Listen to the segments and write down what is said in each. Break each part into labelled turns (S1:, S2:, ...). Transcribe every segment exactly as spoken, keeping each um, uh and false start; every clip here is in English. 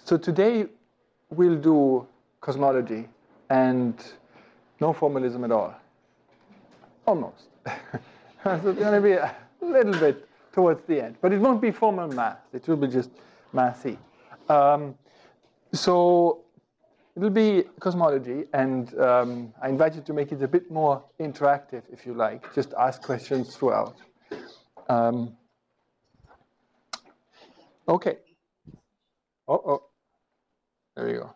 S1: So today we'll do cosmology and no formalism at all. Almost. So it's going to be a little bit towards the end. But it won't be formal math. It will be just mathy. Um, so it'll be cosmology. And um, I invite you to make it a bit more interactive, if you like. Just ask questions throughout. Um, OK. Oh, oh. There you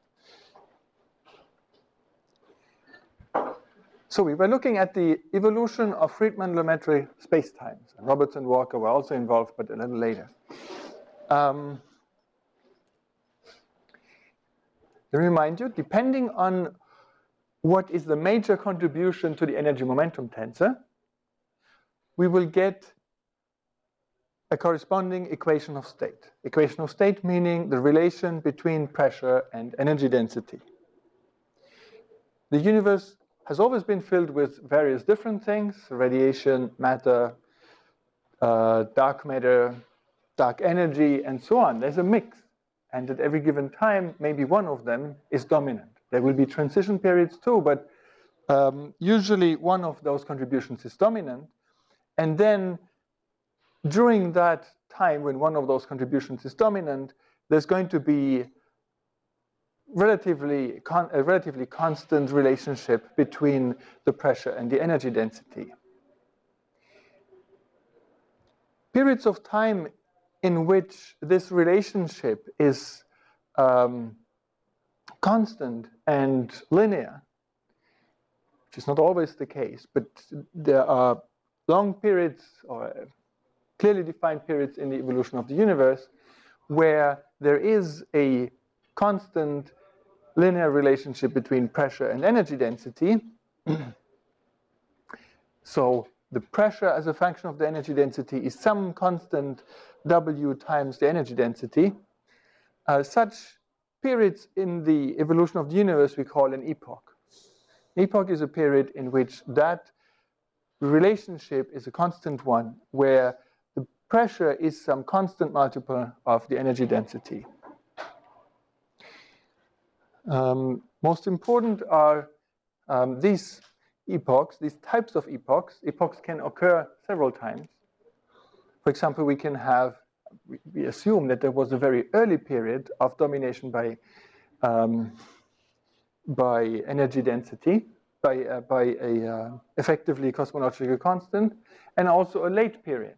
S1: go. So we were looking at the evolution of Friedmann-Lemaitre spacetimes. And Roberts and Walker were also involved, but a little later. Um, to remind you, depending on what is the major contribution to the energy momentum tensor, we will get a corresponding equation of state. Equation of state meaning the relation between pressure and energy density. The universe has always been filled with various different things: radiation, matter, uh, dark matter, dark energy, and so on. There's a mix. And at every given time, maybe one of them is dominant. There will be transition periods too, but um, usually one of those contributions is dominant. And then during that time when one of those contributions is dominant, there's going to be relatively con a relatively constant relationship between the pressure and the energy density. Periods of time in which this relationship is um, constant and linear, which is not always the case, but there are long periods or clearly defined periods in the evolution of the universe where there is a constant linear relationship between pressure and energy density. So the pressure as a function of the energy density is some constant W times the energy density. Uh, such periods in the evolution of the universe we call an epoch. Epoch is a period in which that relationship is a constant one, where the pressure is some constant multiple of the energy density. Um, most important are um, these epochs, these types of epochs. Epochs can occur several times. For example, we can have, we, we assume that there was a very early period of domination by, um, by energy density, by, uh, by a uh, effectively cosmological constant, and also a late period.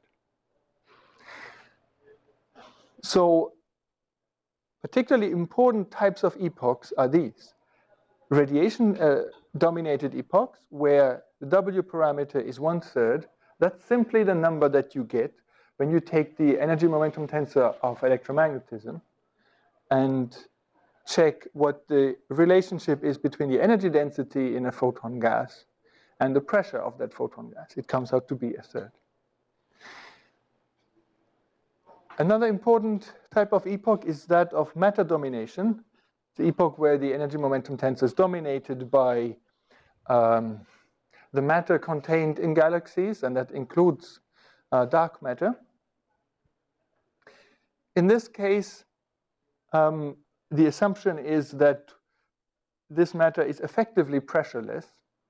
S1: So particularly important types of epochs are these. Radiation-dominated uh, epochs, where the W parameter is one-third. That's simply the number that you get when you take the energy momentum tensor of electromagnetism and check what the relationship is between the energy density in a photon gas and the pressure of that photon gas. It comes out to be a third. Another important type of epoch is that of matter domination, the epoch where the energy momentum tensor is dominated by um, the matter contained in galaxies, and that includes uh, dark matter. In this case, um, the assumption is that this matter is effectively pressureless.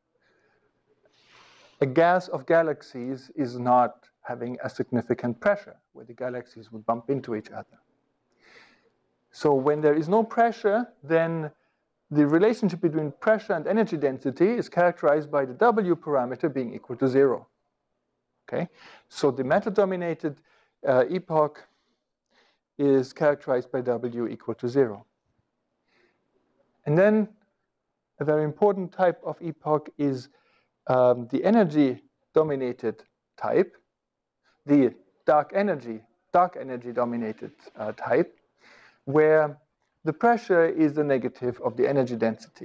S1: A gas of galaxies is not having a significant pressure, where the galaxies would bump into each other. So when there is no pressure, then the relationship between pressure and energy density is characterized by the W parameter being equal to zero. Okay? So the matter-dominated uh, epoch is characterized by W equal to zero. And then a very important type of epoch is um, the energy-dominated type, the dark energy, dark energy-dominated uh, type, where the pressure is the negative of the energy density.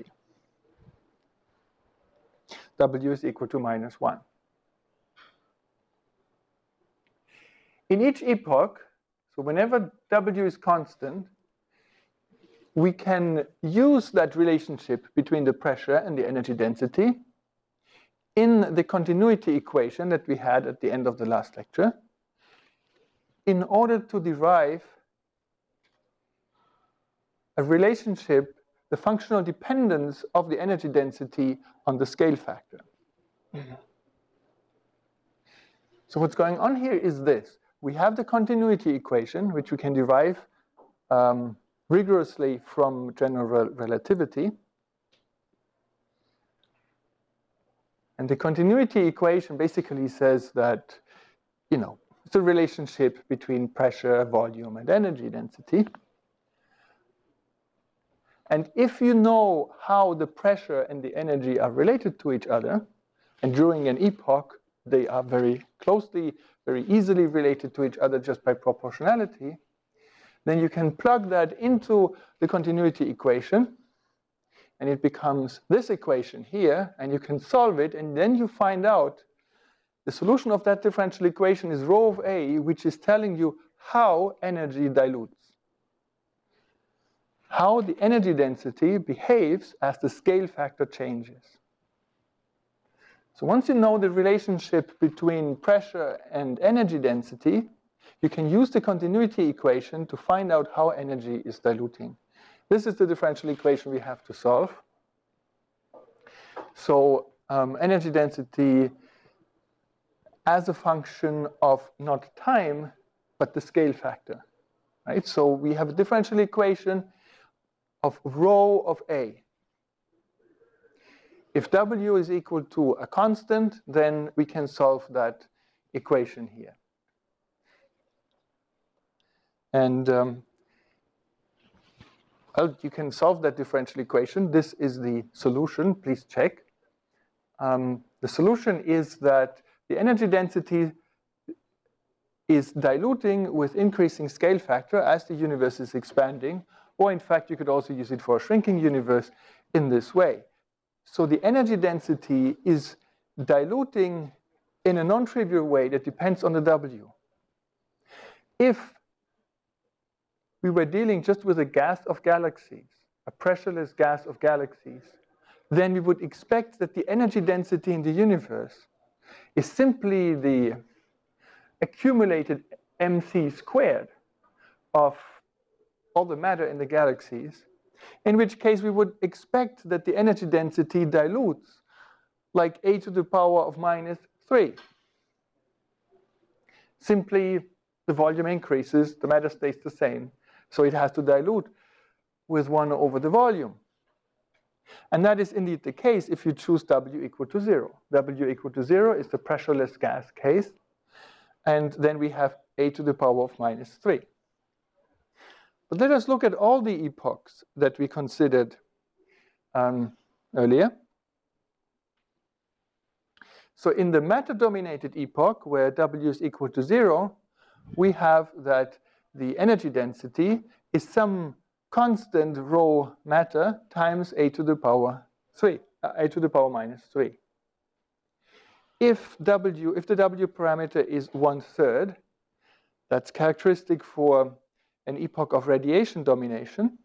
S1: W is equal to minus one. In each epoch, so whenever W is constant, we can use that relationship between the pressure and the energy density in the continuity equation that we had at the end of the last lecture in order to derive a relationship, the functional dependence of the energy density on the scale factor. Mm-hmm. So what's going on here is this. We have the continuity equation, which we can derive um, rigorously from general rel relativity. And the continuity equation basically says that, you know, it's a relationship between pressure, volume, and energy density. And if you know how the pressure and the energy are related to each other, and during an epoch, they are very closely, very easily related to each other just by proportionality, then you can plug that into the continuity equation, and it becomes this equation here, and you can solve it, and then you find out the solution of that differential equation is rho of A, which is telling you how energy dilutes, how the energy density behaves as the scale factor changes. So once you know the relationship between pressure and energy density, you can use the continuity equation to find out how energy is diluting. This is the differential equation we have to solve. So um, energy density as a function of not time, but the scale factor, right? So we have a differential equation of rho of A. If W is equal to a constant, then we can solve that equation here. And um, well, you can solve that differential equation. This is the solution. Please check. Um, the solution is that the energy density is diluting with increasing scale factor as the universe is expanding. Or in fact, you could also use it for a shrinking universe in this way. So the energy density is diluting in a non-trivial way that depends on the W. If we were dealing just with a gas of galaxies, a pressureless gas of galaxies, then we would expect that the energy density in the universe is simply the accumulated mc squared of all the matter in the galaxies, in which case we would expect that the energy density dilutes like a to the power of minus three. Simply the volume increases, the matter stays the same, so it has to dilute with one over the volume. And that is indeed the case if you choose W equal to zero. W equal to zero is the pressureless gas case, and then we have a to the power of minus three. But let us look at all the epochs that we considered um, earlier. So in the matter-dominated epoch, where W is equal to zero, we have that the energy density is some constant rho matter times a to the power three, uh, a to the power minus three. If W, if the W parameter is one third, that's characteristic for an epoch of radiation domination,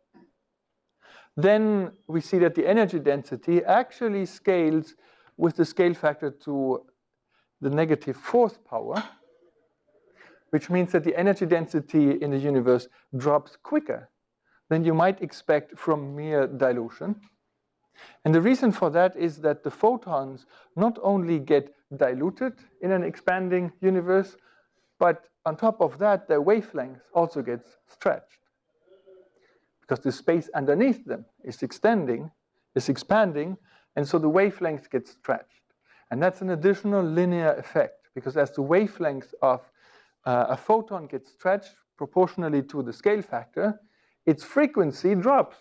S1: then we see that the energy density actually scales with the scale factor to the negative fourth power, which means that the energy density in the universe drops quicker than you might expect from mere dilution. And the reason for that is that the photons not only get diluted in an expanding universe, but on top of that, their wavelength also gets stretched, because the space underneath them is extending, is expanding, and so the wavelength gets stretched. And that's an additional linear effect, because as the wavelength of uh, a photon gets stretched proportionally to the scale factor, its frequency drops,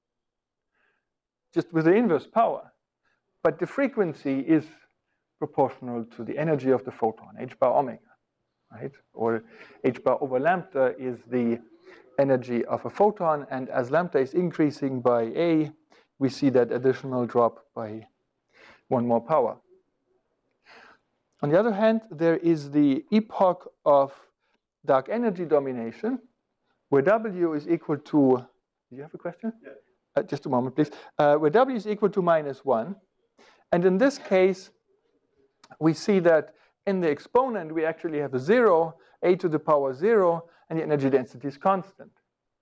S1: just with the inverse power. But the frequency is proportional to the energy of the photon, h bar omega. Right? Or h bar over lambda is the energy of a photon, and as lambda is increasing by a, we see that additional drop by one more power. On the other hand, there is the epoch of dark energy domination, where W is equal to, do you have a question? Yeah. Uh, just a moment, please. Uh, where W is equal to minus one. And in this case, we see that in the exponent, we actually have a zero, a to the power zero, and the energy density is constant.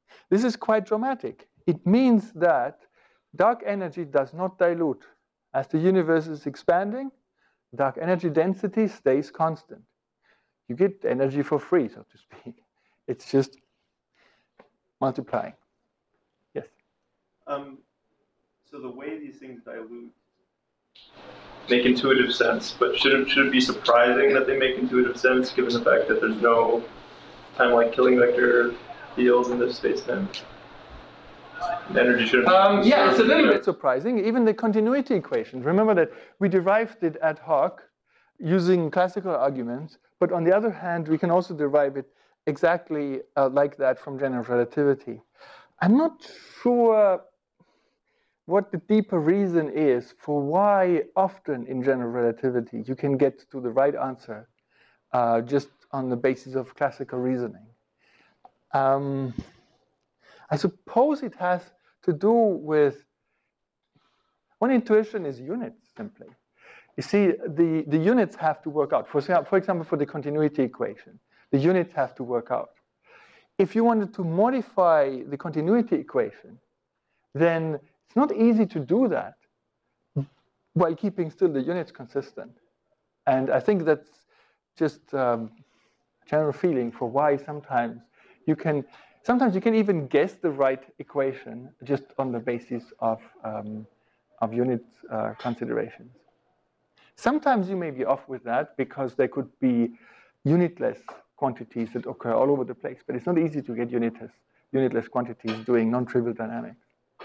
S1: This is quite dramatic. It means that dark energy does not dilute. As the universe is expanding, dark energy density stays constant. You get energy for free, so to speak. It's just multiplying. Yes?
S2: Um, so the way these things dilute make intuitive sense, but should it, should it be surprising that they make intuitive sense given the fact that there's no time-like killing vector fields in this space-time? Energy shouldn't
S1: um, yeah, it's a little bit surprising. Even the continuity equation. Remember that we derived it ad hoc using classical arguments, but on the other hand, we can also derive it exactly uh, like that from general relativity. I'm not sure what the deeper reason is for why often in general relativity you can get to the right answer uh, just on the basis of classical reasoning. Um, I suppose it has to do with, one intuition is units, simply. You see, the, the units have to work out. For, for example, for the continuity equation, the units have to work out. If you wanted to modify the continuity equation, then it's not easy to do that while keeping still the units consistent. And I think that's just um, a general feeling for why sometimes you can, sometimes you can even guess the right equation just on the basis of, um, of unit uh, considerations. Sometimes you may be off with that because there could be unitless quantities that occur all over the place, but it's not easy to get unitless, unitless quantities doing non-trivial dynamics.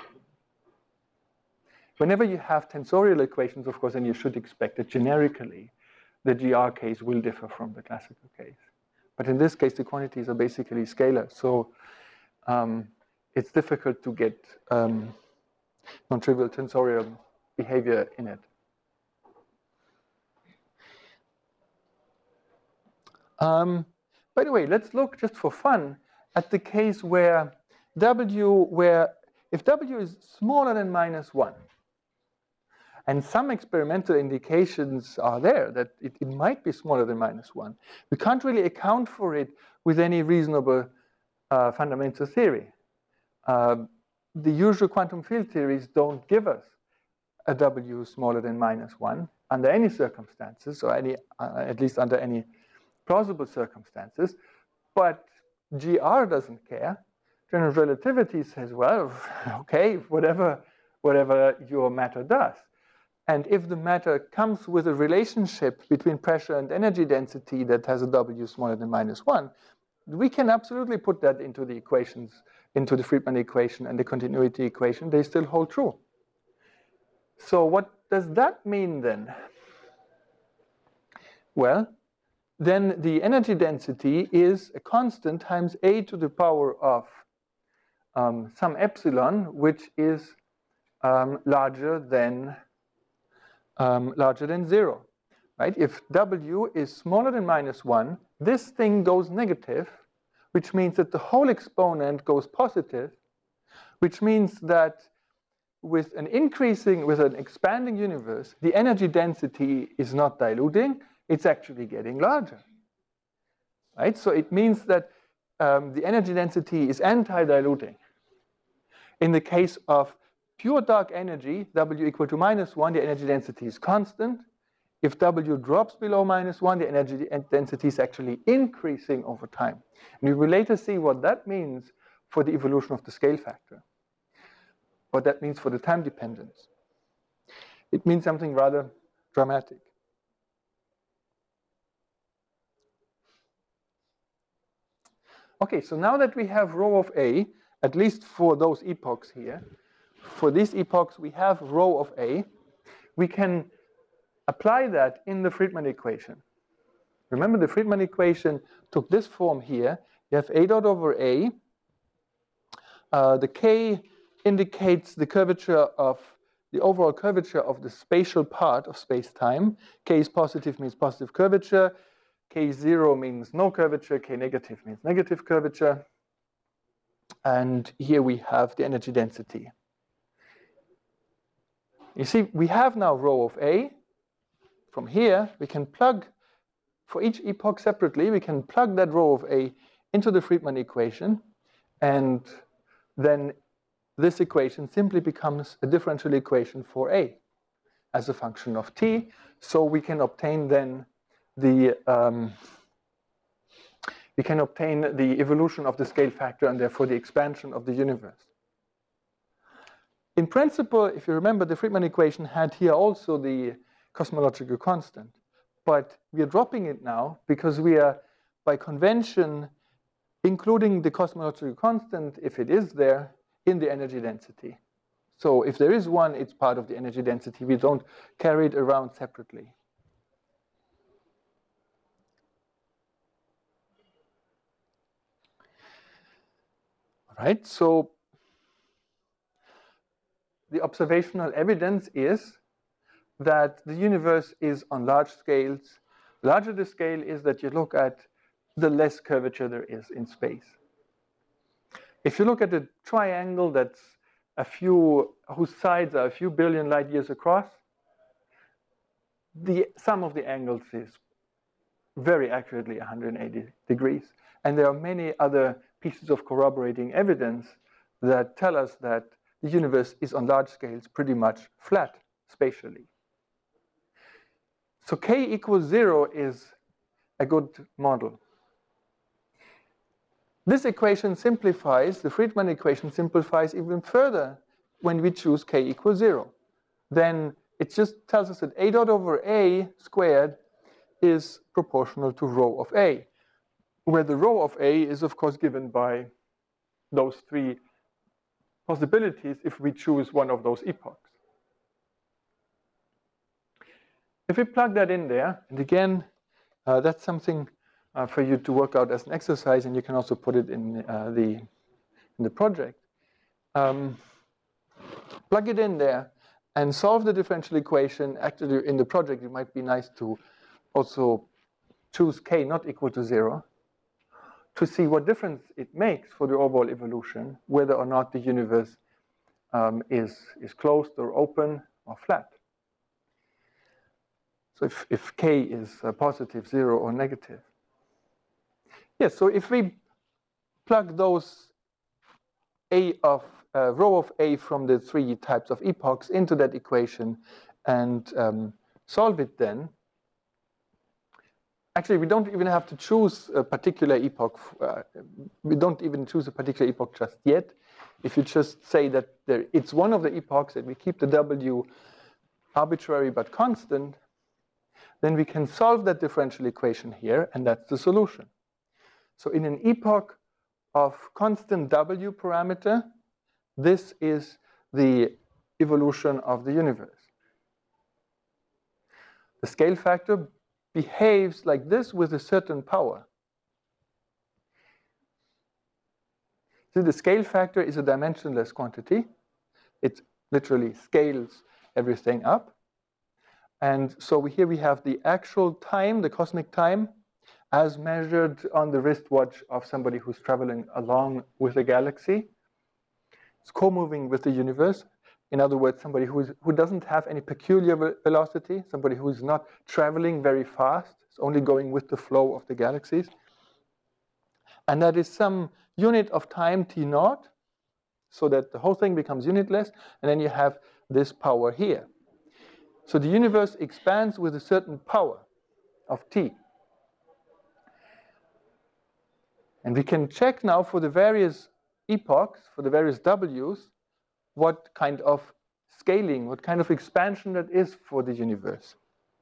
S1: Whenever you have tensorial equations, of course, then you should expect that generically the G R case will differ from the classical case. But in this case, the quantities are basically scalar, so um, it's difficult to get um, non-trivial tensorial behavior in it. Um, by the way, let's look just for fun at the case where W, where if W is smaller than minus one, and some experimental indications are there that it, it might be smaller than minus one. We can't really account for it with any reasonable uh, fundamental theory. Uh, the usual quantum field theories don't give us a W smaller than minus one under any circumstances, or any, uh, at least under any plausible circumstances. But G R doesn't care. General relativity says, well, okay, whatever, whatever your matter does. And if the matter comes with a relationship between pressure and energy density that has a W smaller than minus one, we can absolutely put that into the equations, into the Friedmann equation and the continuity equation. They still hold true. So what does that mean then? Well, then the energy density is a constant times a to the power of um, some epsilon, which is um, larger than Um, larger than zero, right? If W is smaller than minus one, this thing goes negative, which means that the whole exponent goes positive, which means that with an increasing, with an expanding universe, the energy density is not diluting, it's actually getting larger, right? So it means that um, the energy density is anti-diluting. In the case of pure dark energy, W equal to minus one, the energy density is constant. If W drops below minus one, the energy density is actually increasing over time. And we will later see what that means for the evolution of the scale factor, what that means for the time dependence. It means something rather dramatic. Okay, so now that we have rho of A, at least for those epochs here, for these epochs we have rho of A, we can apply that in the Friedmann equation. Remember, the Friedmann equation took this form here. You have A dot over A. Uh, the K indicates the curvature of the overall curvature of the spatial part of space-time. K is positive means positive curvature. K zero means no curvature. K negative means negative curvature. And here we have the energy density. You see, we have now rho of A. From here, we can plug, for each epoch separately, we can plug that rho of A into the Friedmann equation. And then this equation simply becomes a differential equation for A as a function of t. So we can obtain then the um, we can obtain the evolution of the scale factor and therefore the expansion of the universe. In principle, if you remember, the Friedmann equation had here also the cosmological constant, but we are dropping it now because we are, by convention, including the cosmological constant, if it is there, in the energy density. So if there is one, it's part of the energy density. We don't carry it around separately. All right, so the observational evidence is that the universe is on large scales. The larger the scale is that you look at, the less curvature there is in space. If you look at a triangle that's a few, whose sides are a few billion light years across, the sum of the angles is very accurately one hundred eighty degrees. And there are many other pieces of corroborating evidence that tell us that the universe is on large scales pretty much flat spatially. So k equals zero is a good model. This equation simplifies, the Friedmann equation simplifies even further when we choose k equals zero. Then it just tells us that a dot over a squared is proportional to rho of a, where the rho of a is of course given by those three possibilities if we choose one of those epochs. If we plug that in there, and again, uh, that's something uh, for you to work out as an exercise, and you can also put it in uh, the in the project. Um, plug it in there and solve the differential equation. Actually, in the project, it might be nice to also choose k not equal to zero to see what difference it makes for the overall evolution, whether or not the universe um, is, is closed or open or flat. So if, if k is uh, positive, zero, or negative. Yes, so if we plug those a of uh, rho of a from the three types of epochs into that equation and um, solve it then, actually, we don't even have to choose a particular epoch. Uh, we don't even choose a particular epoch just yet. If you just say that there, it's one of the epochs and we keep the w arbitrary but constant, then we can solve that differential equation here, and that's the solution. So in an epoch of constant w parameter, this is the evolution of the universe. The scale factor behaves like this with a certain power. So the scale factor is a dimensionless quantity. It literally scales everything up. And so here we have the actual time, the cosmic time, as measured on the wristwatch of somebody who's traveling along with a galaxy. It's co-moving with the universe. In other words, somebody who, is, who doesn't have any peculiar velocity, somebody who is not traveling very fast, it's only going with the flow of the galaxies. And that is some unit of time t naught, so that the whole thing becomes unitless, and then you have this power here. So the universe expands with a certain power of t. And we can check now for the various epochs, for the various w's, what kind of scaling, what kind of expansion that is for the universe.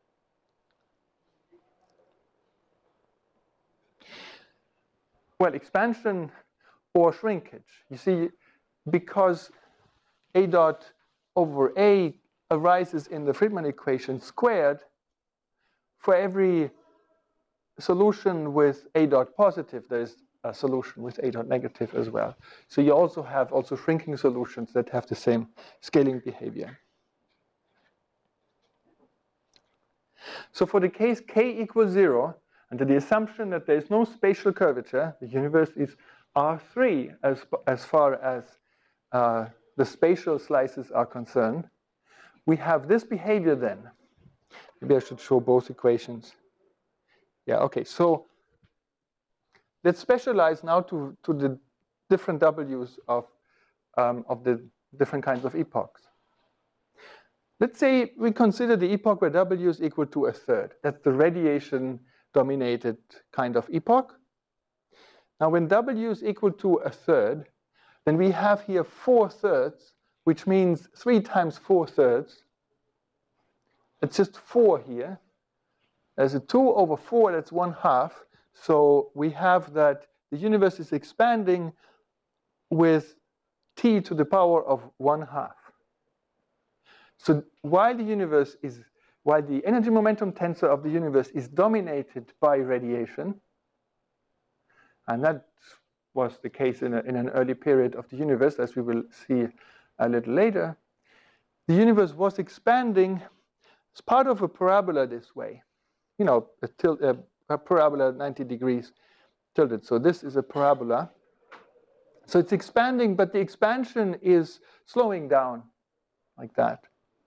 S1: Well, expansion or shrinkage. You see, because a dot over a arises in the Friedmann equation squared, for every solution with a dot positive, there's a solution with a dot negative as well. So you also have also shrinking solutions that have the same scaling behavior. So for the case k equals zero, under the assumption that there is no spatial curvature, the universe is R three as, as far as uh, the spatial slices are concerned, we have this behavior then. Maybe I should show both equations. Yeah, okay, so let's specialize now to, to the different w's of um, of the different kinds of epochs. Let's say we consider the epoch where W is equal to a third. That's the radiation-dominated kind of epoch. Now, when W is equal to a third, then we have here four thirds, which means three times four thirds. It's just four here. There's a two over four, that's one half. So we have that the universe is expanding with t to the power of one half. So while the universe is, while the energy momentum tensor of the universe is dominated by radiation, and that was the case in, a, in an early period of the universe, as we will see a little later, the universe was expanding as part of a parabola this way. You know, a, tilt, a, a parabola ninety degrees tilted. So this is a parabola. So it's expanding, but the expansion is slowing down like that.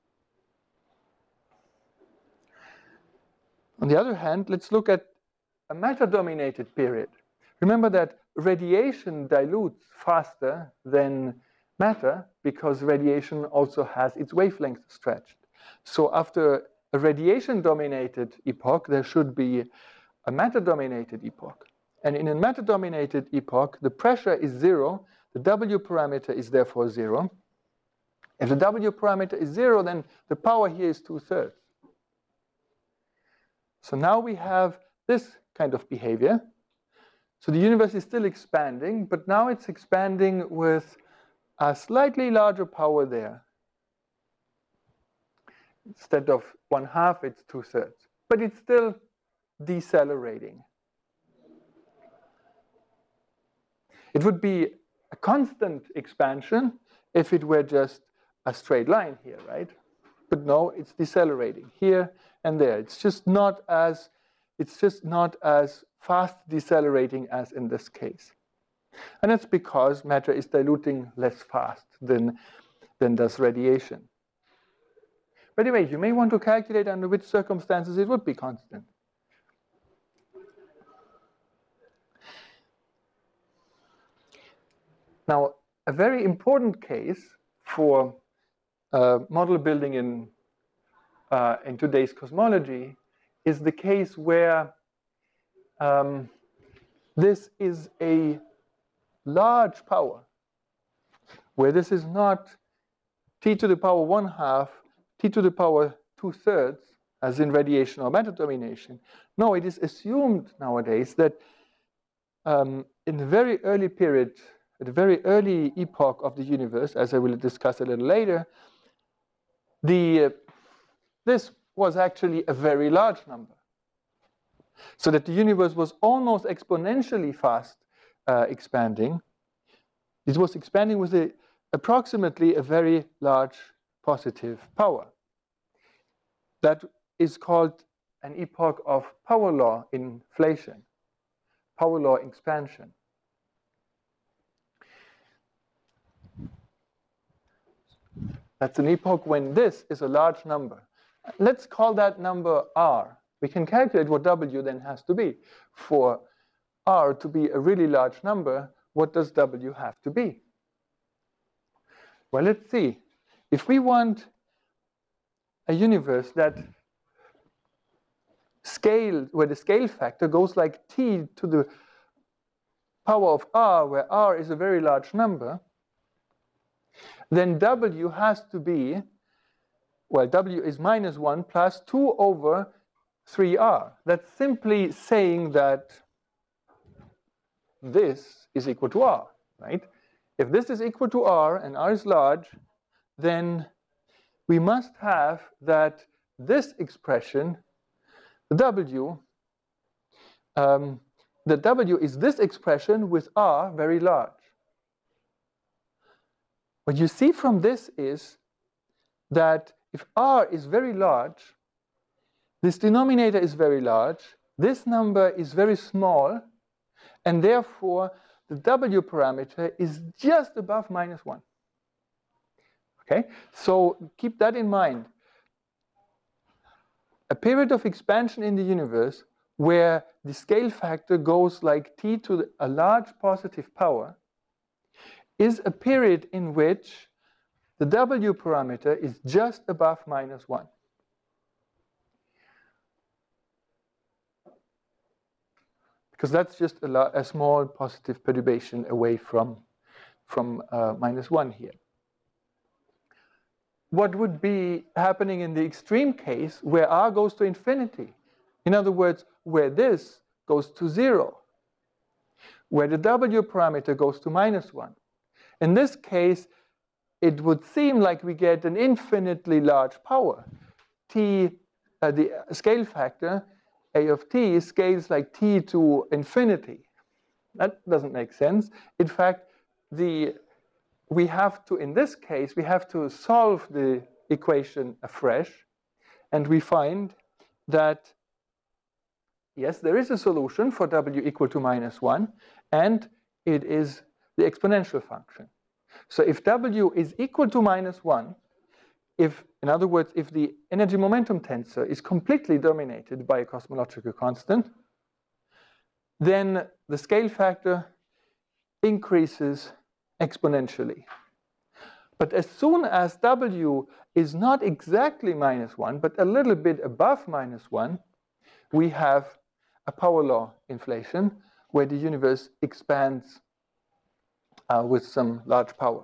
S1: On the other hand, let's look at a matter-dominated period. Remember that radiation dilutes faster than matter because radiation also has its wavelength stretched. So after a radiation-dominated epoch, there should be a matter-dominated epoch. And in a matter-dominated epoch, the pressure is zero, the W parameter is therefore zero. If the W parameter is zero, then the power here is two-thirds. So now we have this kind of behavior. So the universe is still expanding, but now it's expanding with a slightly larger power there. Instead of one half, it's two-thirds. But it's still decelerating. It would be a constant expansion if it were just a straight line here, right? But no, it's decelerating here and there. It's just not as, it's just not as fast decelerating as in this case. And that's because matter is diluting less fast than, than does radiation. By the way, you may want to calculate under which circumstances it would be constant. Now, a very important case for uh, model building in, uh, in today's cosmology is the case where um, this is a large power, where this is not t to the power one half, t to the power two thirds, as in radiation or matter domination. No, it is assumed nowadays that um, in the very early period, at the very early epoch of the universe, as I will discuss a little later, the, uh, this was actually a very large number. So that the universe was almost exponentially fast uh, expanding. It was expanding with a, approximately a very large positive power. That is called an epoch of power law inflation, power law expansion. That's an epoch when this is a large number. Let's call that number R. We can calculate what W then has to be. For R to be a really large number, what does W have to be? Well, let's see. If we want a universe that scale, where the scale factor goes like t to the power of R, where R is a very large number, then W has to be, well, W is minus one plus two over three R. That's simply saying that this is equal to R, right? If this is equal to R and R is large, then we must have that this expression, the W, um, the W is this expression with R very large. What you see from this is that if R is very large, this denominator is very large, this number is very small, and therefore the W parameter is just above minus one. Okay, so keep that in mind. A period of expansion in the universe where the scale factor goes like t to a large positive power is a period in which the W parameter is just above minus one. Because that's just a, a small positive perturbation away from, from uh, minus one here. What would be happening in the extreme case where R goes to infinity? In other words, where this goes to zero, where the W parameter goes to minus one. In this case, it would seem like we get an infinitely large power. T, uh, the scale factor, A of t, scales like t to infinity. That doesn't make sense. In fact, the we have to, in this case, we have to solve the equation afresh, and we find that, yes, there is a solution for W equal to minus one, and it is the exponential function. So if W is equal to minus one, if, in other words, if the energy momentum tensor is completely dominated by a cosmological constant, then the scale factor increases exponentially. But as soon as W is not exactly minus one, but a little bit above minus one, we have a power law inflation where the universe expands uh, with some large power.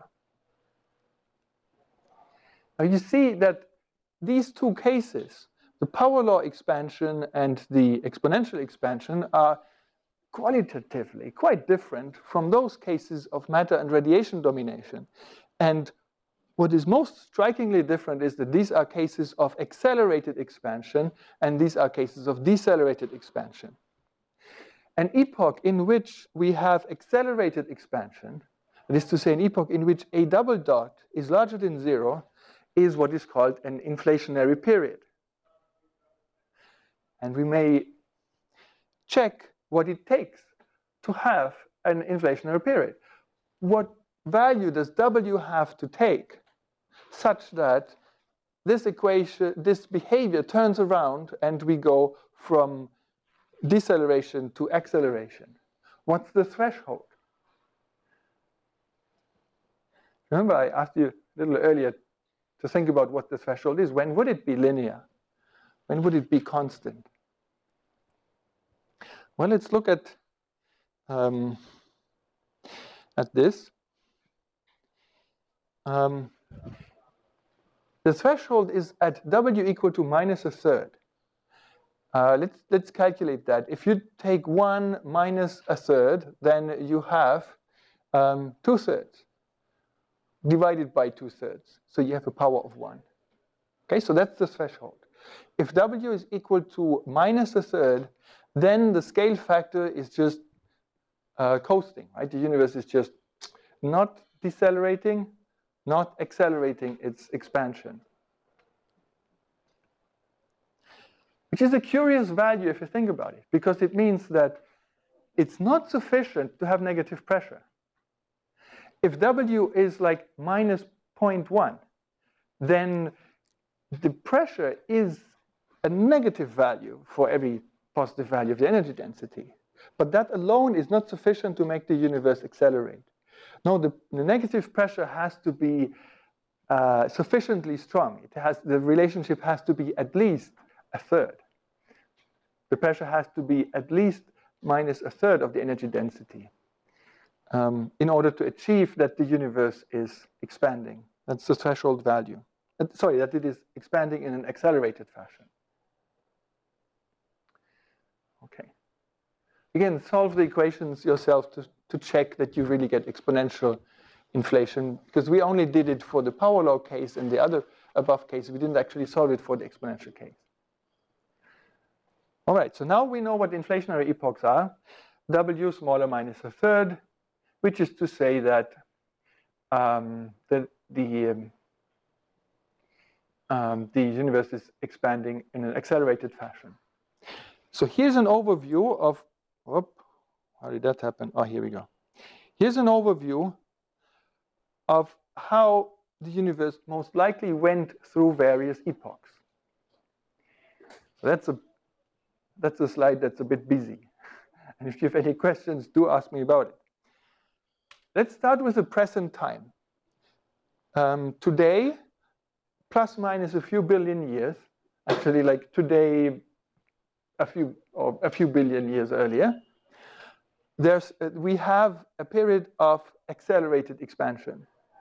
S1: Now you see that these two cases, the power law expansion and the exponential expansion, are qualitatively quite different from those cases of matter and radiation domination. And what is most strikingly different is that these are cases of accelerated expansion and these are cases of decelerated expansion. An epoch in which we have accelerated expansion, that is to say an epoch in which a double dot is larger than zero, is what is called an inflationary period. And we may check what it takes to have an inflationary period. What value does W have to take such that this equation, this behavior turns around and we go from deceleration to acceleration? What's the threshold? Remember, I asked you a little earlier to think about what the threshold is. When would it be linear? When would it be constant? Well, let's look at, um, at this. Um, the threshold is at W equal to minus a third. Uh, let's, let's calculate that. If you take one minus a third, then you have um, two thirds divided by two thirds. So you have a power of one. Okay, so that's the threshold. If W is equal to minus a third, then the scale factor is just uh, coasting, right? The universe is just not decelerating, not accelerating its expansion. Which is a curious value if you think about it, because it means that it's not sufficient to have negative pressure. If W is like minus zero point one, then the pressure is a negative value for every positive value of the energy density. But that alone is not sufficient to make the universe accelerate. No, the, the negative pressure has to be uh, sufficiently strong. It has, the relationship has to be at least a third. The pressure has to be at least minus a third of the energy density um, in order to achieve that the universe is expanding. That's the threshold value. Uh, sorry, that it is expanding in an accelerated fashion. Okay. Again, solve the equations yourself to, to check that you really get exponential inflation, because we only did it for the power law case and the other above case. We didn't actually solve it for the exponential case. All right, so now we know what inflationary epochs are. W smaller minus a third, which is to say that um, the, the, um, um, the universe is expanding in an accelerated fashion. So here's an overview of, whoop, how did that happen? Oh, here we go. Here's an overview of how the universe most likely went through various epochs. So that's a, that's a slide that's a bit busy. And if you have any questions, do ask me about it. let's start with the present time. Um, today, plus minus a few billion years, actually like today, a few or a few billion years earlier, there's, uh, we have a period of accelerated expansion.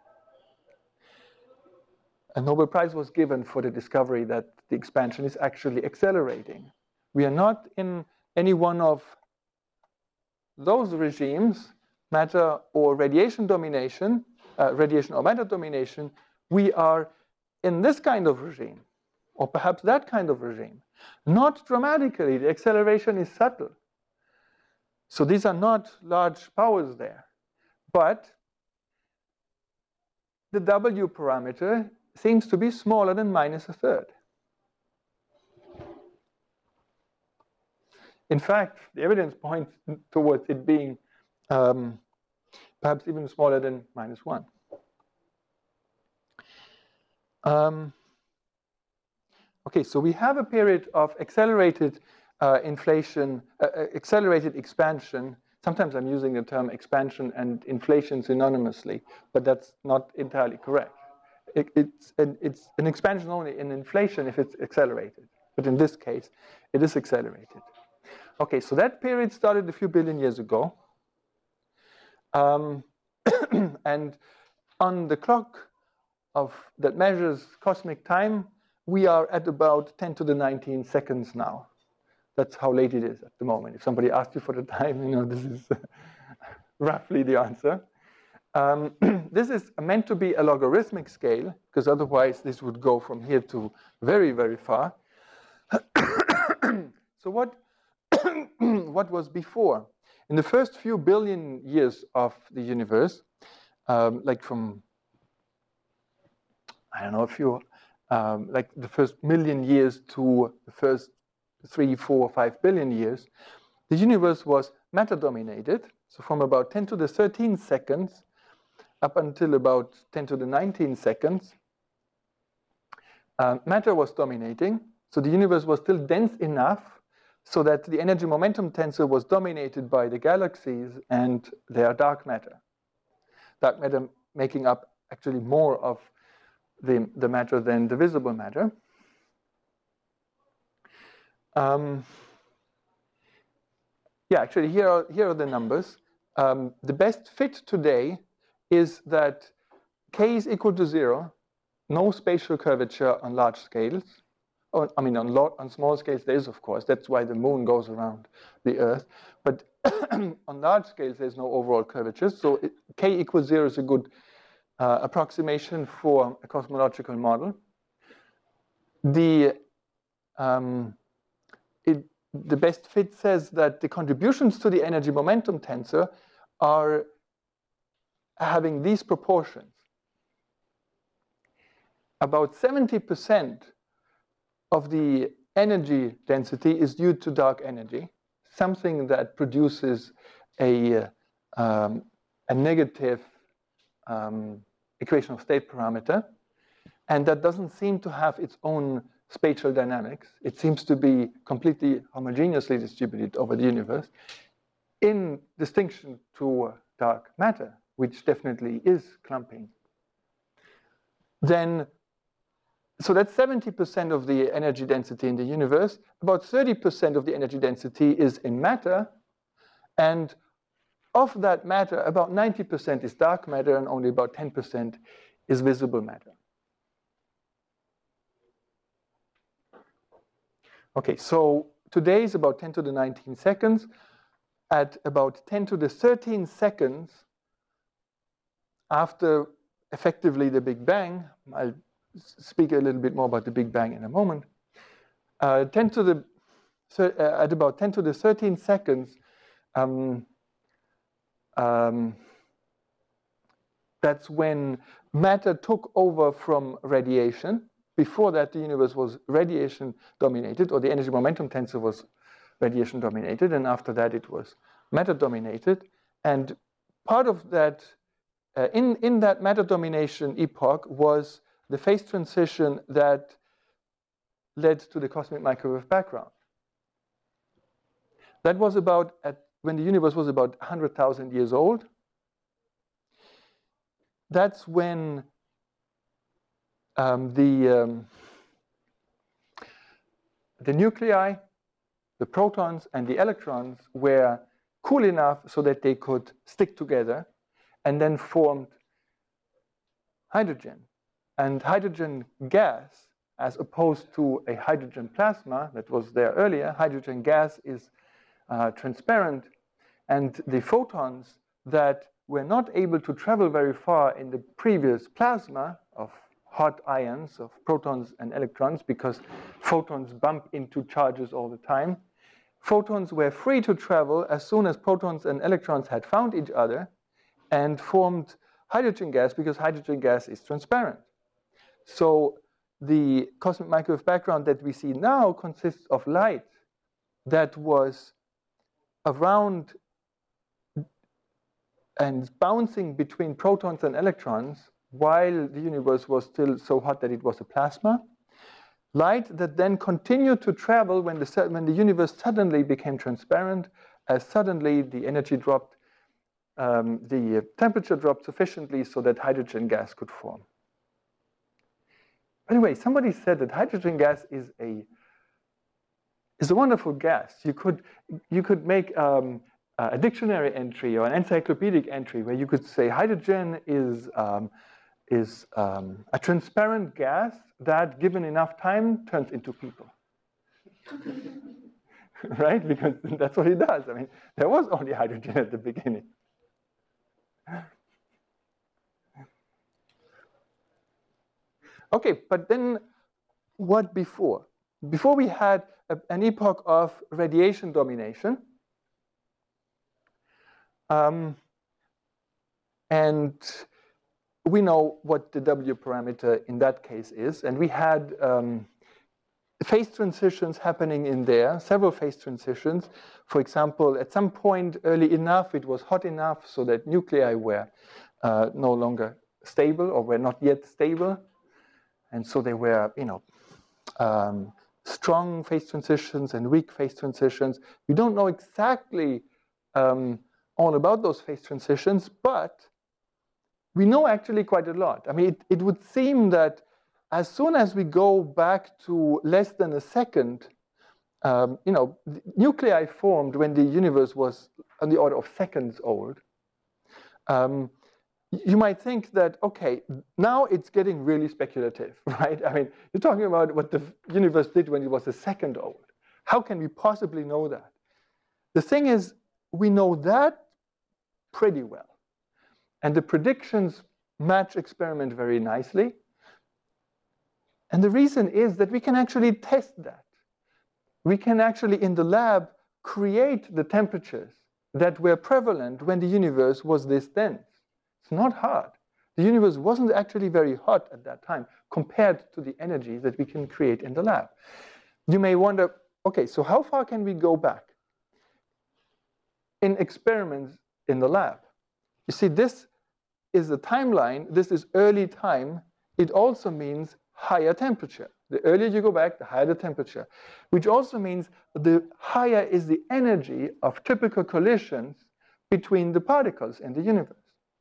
S1: A Nobel Prize was given for the discovery that the expansion is actually accelerating. We are not in any one of those regimes, matter or radiation domination, uh, radiation or matter domination. We are in this kind of regime, or perhaps that kind of regime. Not dramatically, the acceleration is subtle. So these are not large powers there. But the W parameter seems to be smaller than minus a third. In fact, the evidence points towards it being um, perhaps even smaller than minus one. Um, okay, so we have a period of accelerated uh, inflation, uh, accelerated expansion. Sometimes I'm using the term expansion and inflation synonymously, but that's not entirely correct. It, it's, an, it's an expansion only in inflation if it's accelerated. But in this case, it is accelerated. Okay, so that period started a few billion years ago. Um, and on the clock of that measures cosmic time, we are at about ten to the nineteen seconds now. That's how late it is at the moment. If somebody asks you for the time, you know, this is roughly the answer. Um, this is meant to be a logarithmic scale, because otherwise this would go from here to very, very far. So what, what was before? In the first few billion years of the universe, um, like from, I don't know, a few, um, like the first million years to the first three, four, five billion years, the universe was matter-dominated. So from about ten to the thirteen seconds up until about ten to the nineteen seconds, uh, matter was dominating. So the universe was still dense enough so that the energy momentum tensor was dominated by the galaxies and their dark matter. Dark matter making up actually more of the, the matter than the visible matter. Um, yeah, actually here are, here are the numbers. Um, the best fit today is that k is equal to zero, no spatial curvature on large scales. Oh, I mean, on, on small scales there is, of course. That's why the moon goes around the Earth. But on large scales, there's no overall curvature. So it, k equals zero is a good uh, approximation for a cosmological model. The, um, it, the best fit says that the contributions to the energy momentum tensor are having these proportions. About seventy percent of the energy density is due to dark energy, something that produces a, um, a negative um, equation of state parameter, and that doesn't seem to have its own spatial dynamics. It seems to be completely homogeneously distributed over the universe, in distinction to dark matter, which definitely is clumping. Then So that's seventy percent of the energy density in the universe. About thirty percent of the energy density is in matter. And of that matter, about ninety percent is dark matter and only about ten percent is visible matter. Okay, so today is about ten to the nineteen seconds. At about ten to the thirteen seconds after effectively the Big Bang, I'll speak a little bit more about the Big Bang in a moment. Uh, ten to the, so, uh, at about ten to the thirteen seconds, um, um, that's when matter took over from radiation. Before that, the universe was radiation dominated, or the energy momentum tensor was radiation dominated, and after that it was matter dominated. And part of that, uh, in, in that matter domination epoch was the phase transition that led to the cosmic microwave background. That was about at, when the universe was about one hundred thousand years old. that's when um, the, um, the nuclei, the protons and the electrons were cool enough so that they could stick together and then formed hydrogen. And hydrogen gas, as opposed to a hydrogen plasma that was there earlier, hydrogen gas is uh, transparent, and the photons that were not able to travel very far in the previous plasma of hot ions, of protons and electrons, because photons bump into charges all the time, photons were free to travel as soon as protons and electrons had found each other and formed hydrogen gas, because hydrogen gas is transparent. So the cosmic microwave background that we see now consists of light that was around and bouncing between protons and electrons while the universe was still so hot that it was a plasma. Light that then continued to travel when the, when the universe suddenly became transparent, as suddenly the energy dropped, um, the temperature dropped sufficiently so that hydrogen gas could form. Anyway, somebody said that hydrogen gas is a is a wonderful gas. You could you could make um, a dictionary entry or an encyclopedic entry where you could say hydrogen is um, is um, a transparent gas that, given enough time, turns into people. Right? Because that's what it does. I mean, there was only hydrogen at the beginning. Okay, but then what before? Before we had a, an epoch of radiation domination. Um, and we know what the W parameter in that case is. And we had um, phase transitions happening in there, several phase transitions. For example, at some point early enough, it was hot enough so that nuclei were uh, no longer stable or were not yet stable. And so they were, you know, um, strong phase transitions and weak phase transitions. We don't know exactly um, all about those phase transitions, but we know actually quite a lot. I mean, it, it would seem that as soon as we go back to less than a second, um, you know, nuclei formed when the universe was on the order of seconds old. Um, You might think that, okay, now it's getting really speculative, right? I mean, you're talking about what the universe did when it was a second old. How can we possibly know that? The thing is, we know that pretty well. And the predictions match experiment very nicely. And the reason is that we can actually test that. We can actually, in the lab, create the temperatures that were prevalent when the universe was this dense. It's not hard. The universe wasn't actually very hot at that time compared to the energies that we can create in the lab. You may wonder, okay, so how far can we go back in experiments in the lab? You see, this is the timeline. This is early time. It also means higher temperature. The earlier you go back, the higher the temperature, which also means the higher is the energy of typical collisions between the particles in the universe.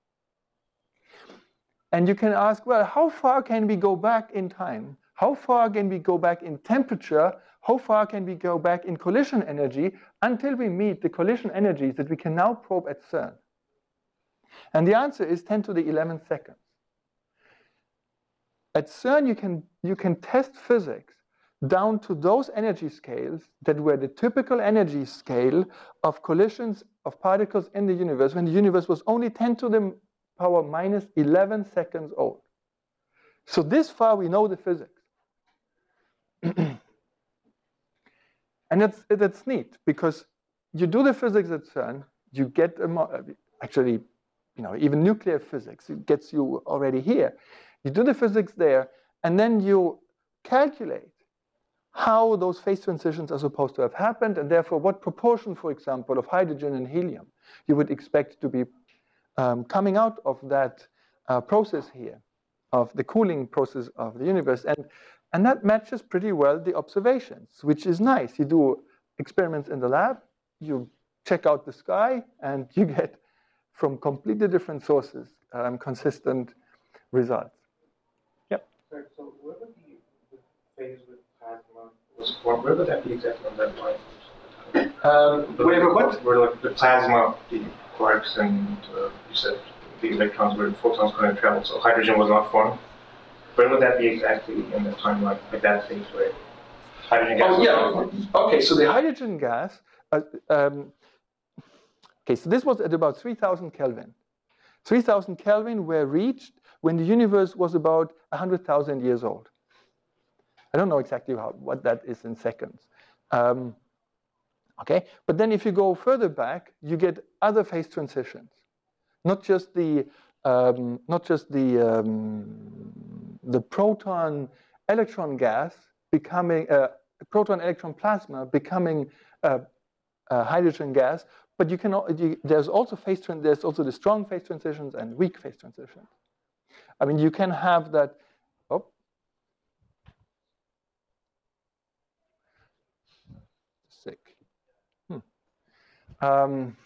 S1: And you can ask, well, how far can we go back in time? How far can we go back in temperature? How far can we go back in collision energy until we meet the collision energies that we can now probe at CERN? And the answer is ten to the eleventh seconds. At CERN, you can, you can test physics down to those energy scales that were the typical energy scale of collisions of particles in the universe when the universe was only ten to the power minus eleven seconds old. So this far we know the physics. And that's, that's neat, because you do the physics at CERN, you get, a, actually, you know, even nuclear physics, it gets you already here. You do the physics there, and then you calculate how those phase transitions are supposed to have happened, and therefore what proportion, for example, of hydrogen and helium you would expect to be um, coming out of that uh, process here, of the cooling process of the universe. And, and that matches pretty well the observations, which is nice. You do experiments in the lab, you check out the sky, and you get from completely different sources um, consistent results. Yep.
S3: Sorry, so where would the, the phase with plasma was formed? Where would that be exactly on that line?
S1: Um,
S3: wait, but what? Where like the plasma, the quarks, and uh, you said the electrons, where the photons couldn't travel, so hydrogen was not formed. Where would that be exactly in the timeline, like that phase where hydrogen gas?
S1: Oh
S3: was
S1: yeah.
S3: not formed?
S1: Okay, so the hydrogen gas. Uh, um, okay, so this was at about three thousand Kelvin. three thousand Kelvin were reached when the universe was about one hundred thousand years old. I don't know exactly how, what that is in seconds. Um, okay, but then if you go further back, you get other phase transitions, not just the um, not just the um, the proton electron gas becoming uh, proton electron plasma becoming uh, uh, hydrogen gas, but you can you, there's also phase there's also the strong phase transitions and weak phase transitions. I mean, you can have that. Oh, sick. Hmm. Um,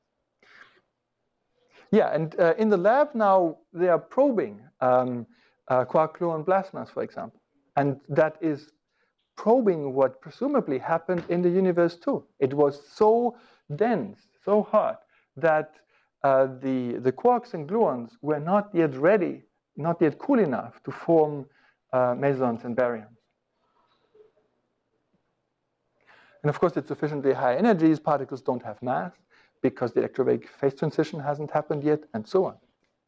S1: yeah, and uh, in the lab now they are probing um, uh, quark-gluon plasmas, for example, and that is probing what presumably happened in the universe too. It was so dense, so hot, that uh, the, the quarks and gluons were not yet ready, not yet cool enough to form uh, mesons and baryons. And of course, at sufficiently high energies, particles don't have mass because the electrovaric phase transition hasn't happened yet, and so on.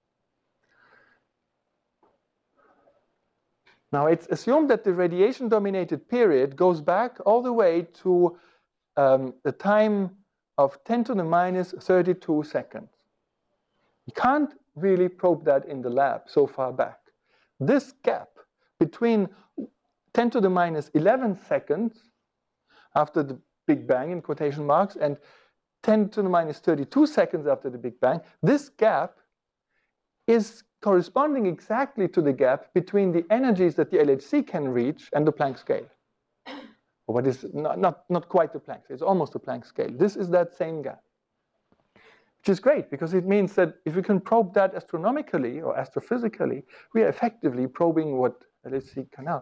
S1: Now, it's assumed that the radiation-dominated period goes back all the way to um, the time of ten to the minus thirty-two seconds. You can't really probe that in the lab so far back. This gap between ten to the minus eleven seconds after the Big Bang, in quotation marks, and ten to the minus thirty-two seconds after the Big Bang, this gap is corresponding exactly to the gap between the energies that the L H C can reach and the Planck scale. Or what is not, not, not quite the Planck scale, it's almost the Planck scale. This is that same gap, which is great because it means that if we can probe that astronomically or astrophysically, we are effectively probing what L H C cannot.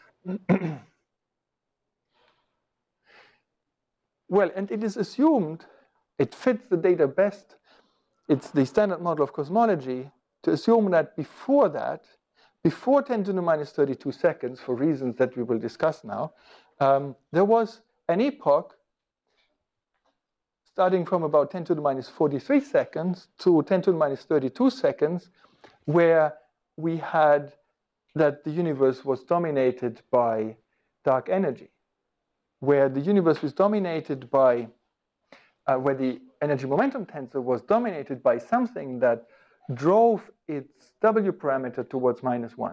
S1: Well, and it is assumed, it fits the data best, it's the standard model of cosmology, to assume that before that, before ten to the minus thirty-two seconds, for reasons that we will discuss now, um, there was an epoch starting from about ten to the minus forty-three seconds to ten to the minus thirty-two seconds, where we had that the universe was dominated by dark energy, where the universe was dominated by, uh, where the energy momentum tensor was dominated by something that drove its W parameter towards minus one.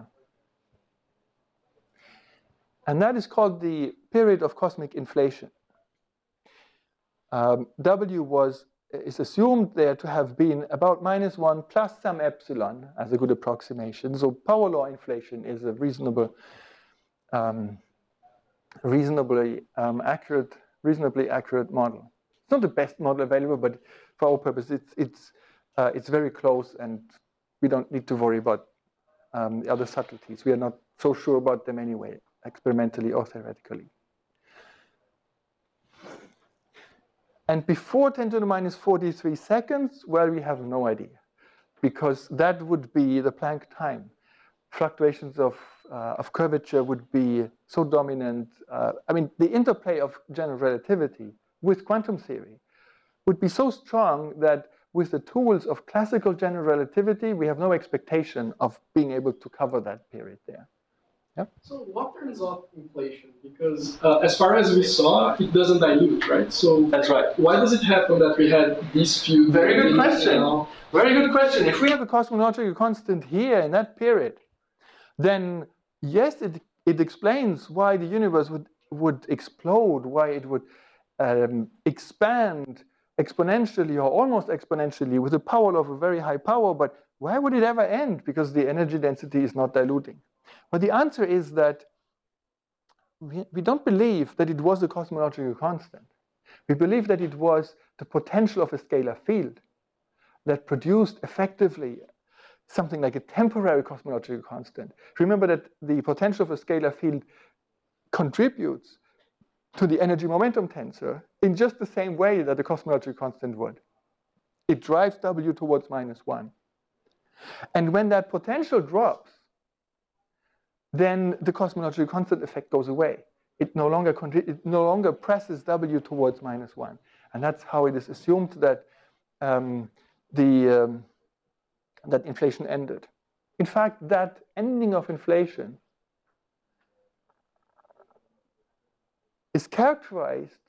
S1: And that is called the period of cosmic inflation. Um, W was, is assumed there to have been about minus one plus some epsilon as a good approximation. So power law inflation is a reasonable, um, reasonably um, accurate, reasonably accurate model. It's not the best model available, but for our purpose, it's it's uh, it's very close, and we don't need to worry about um, the other subtleties. We are not so sure about them anyway, experimentally or theoretically. And before ten to the minus forty-three seconds, well, we have no idea, because that would be the Planck time. Fluctuations of, uh, of curvature would be so dominant. Uh, I mean, the interplay of general relativity with quantum theory would be so strong that with the tools of classical general relativity, we have no expectation of being able to cover that period there. Yeah?
S4: So what turns off inflation? Because uh, as far as we saw, it doesn't dilute, right? So
S1: that's right.
S4: Why does it happen that we had these few?
S1: Very good question.
S4: Now?
S1: Very good question. If we have a cosmological constant here in that period, then yes, it, it explains why the universe would, would explode, why it would um, expand exponentially or almost exponentially with the power of a very high power, but why would it ever end? Because the energy density is not diluting. But the answer is that we, we don't believe that it was a cosmological constant. We believe that it was the potential of a scalar field that produced effectively something like a temporary cosmological constant. Remember that the potential of a scalar field contributes to the energy momentum tensor in just the same way that the cosmological constant would. It drives W towards minus one. And when that potential drops, then the cosmological constant effect goes away. It no longer, it no longer presses W towards minus one. And that's how it is assumed that um, the um, that inflation ended. In fact, that ending of inflation is characterized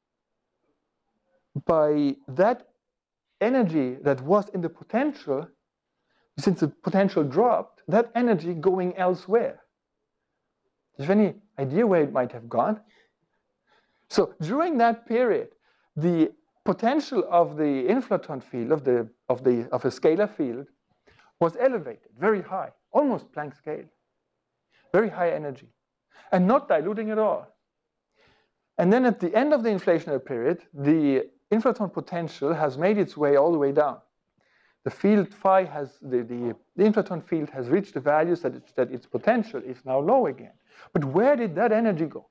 S1: by that energy that was in the potential, since the potential dropped, that energy going elsewhere. Do you have any idea where it might have gone? So during that period, the potential of the inflaton field, of, the, of, the, of a scalar field, was elevated, very high, almost Planck scale, very high energy, and not diluting at all. And then at the end of the inflationary period, the inflaton potential has made its way all the way down. The field phi has, the, the, the inflaton field has reached the values that, it, that its potential is now low again. But where did that energy go?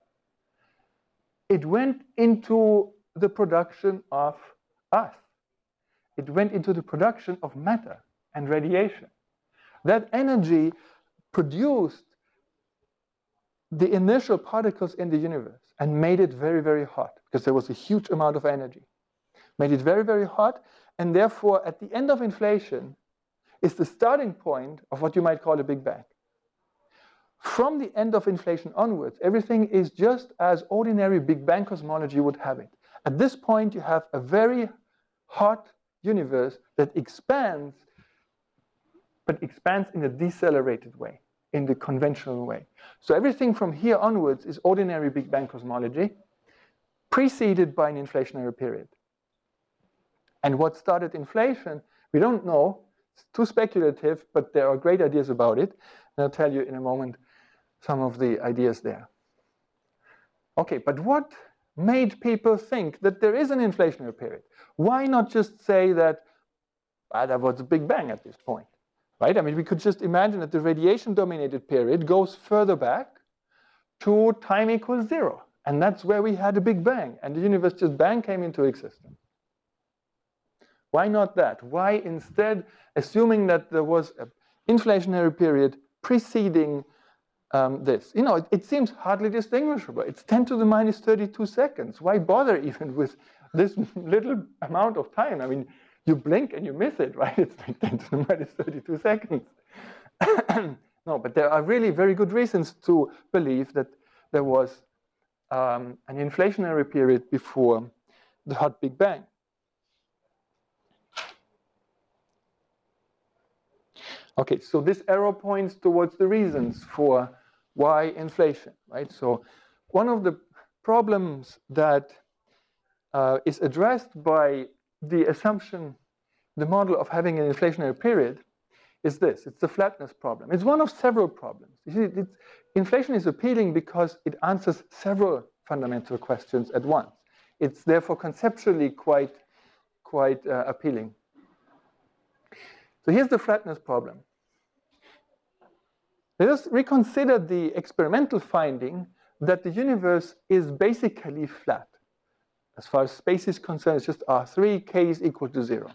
S1: It went into the production of us. It went into the production of matter and radiation. That energy produced the initial particles in the universe and made it very, very hot, because there was a huge amount of energy. Made it very, very hot, and therefore at the end of inflation is the starting point of what you might call a Big Bang. From the end of inflation onwards, everything is just as ordinary Big Bang cosmology would have it. At this point, you have a very hot universe that expands, but expands in a decelerated way, in the conventional way. So everything from here onwards is ordinary Big Bang cosmology, preceded by an inflationary period. And what started inflation, we don't know. It's too speculative, but there are great ideas about it. And I'll tell you in a moment some of the ideas there. Okay, but what made people think that there is an inflationary period? Why not just say that ah, there was a Big Bang at this point, right? I mean, we could just imagine that the radiation-dominated period goes further back to time equals zero. And that's where we had a Big Bang, and the universe just bang came into existence. Why not that? Why instead, assuming that there was an inflationary period preceding um, this? You know, it, it seems hardly distinguishable. It's ten to the minus thirty-two seconds. Why bother even with this little amount of time? I mean, you blink and you miss it, right? It's like ten to the minus thirty-two seconds. No, but there are really very good reasons to believe that there was um, an inflationary period before the hot Big Bang. Okay, so this arrow points towards the reasons for why inflation, right? So one of the problems that uh, is addressed by the assumption, the model of having an inflationary period is this. It's the flatness problem. It's one of several problems. You see, it's, inflation is appealing because it answers several fundamental questions at once. It's therefore conceptually quite, quite uh, appealing. So here's the flatness problem. Let us reconsider the experimental finding that the universe is basically flat. As far as space is concerned, it's just R three, k is equal to zero.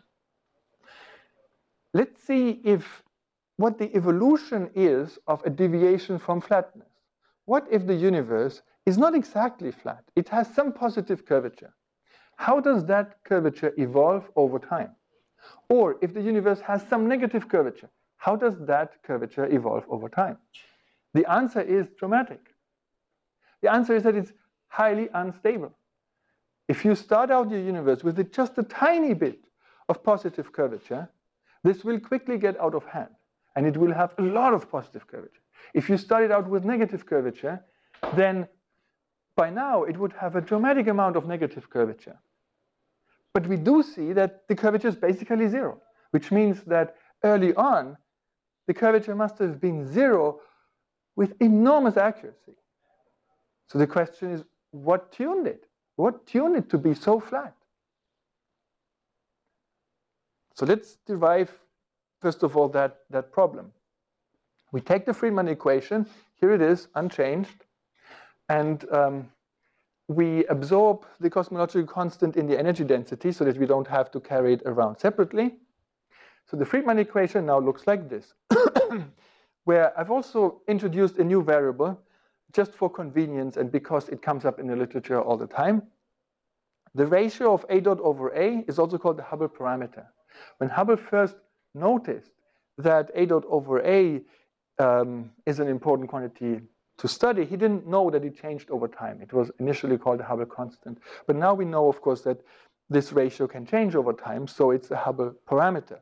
S1: Let's see if what the evolution is of a deviation from flatness. What if the universe is not exactly flat? It has some positive curvature. How does that curvature evolve over time? Or if the universe has some negative curvature, how does that curvature evolve over time? The answer is dramatic. The answer is that it's highly unstable. If you start out your universe with just a tiny bit of positive curvature, this will quickly get out of hand, and it will have a lot of positive curvature. If you start it out with negative curvature, then by now it would have a dramatic amount of negative curvature. But we do see that the curvature is basically zero, which means that early on, the curvature must have been zero with enormous accuracy. So the question is, what tuned it? What tuned it to be so flat? So let's derive first of all, that, that problem. We take the Friedmann equation, here it is, unchanged, and um, we absorb the cosmological constant in the energy density so that we don't have to carry it around separately. So the Friedmann equation now looks like this, where I've also introduced a new variable just for convenience and because it comes up in the literature all the time. The ratio of A dot over A is also called the Hubble parameter. When Hubble first noticed that A dot over A um, is an important quantity to study, he didn't know that it changed over time. It was initially called the Hubble constant. But now we know, of course, that this ratio can change over time, so it's a Hubble parameter.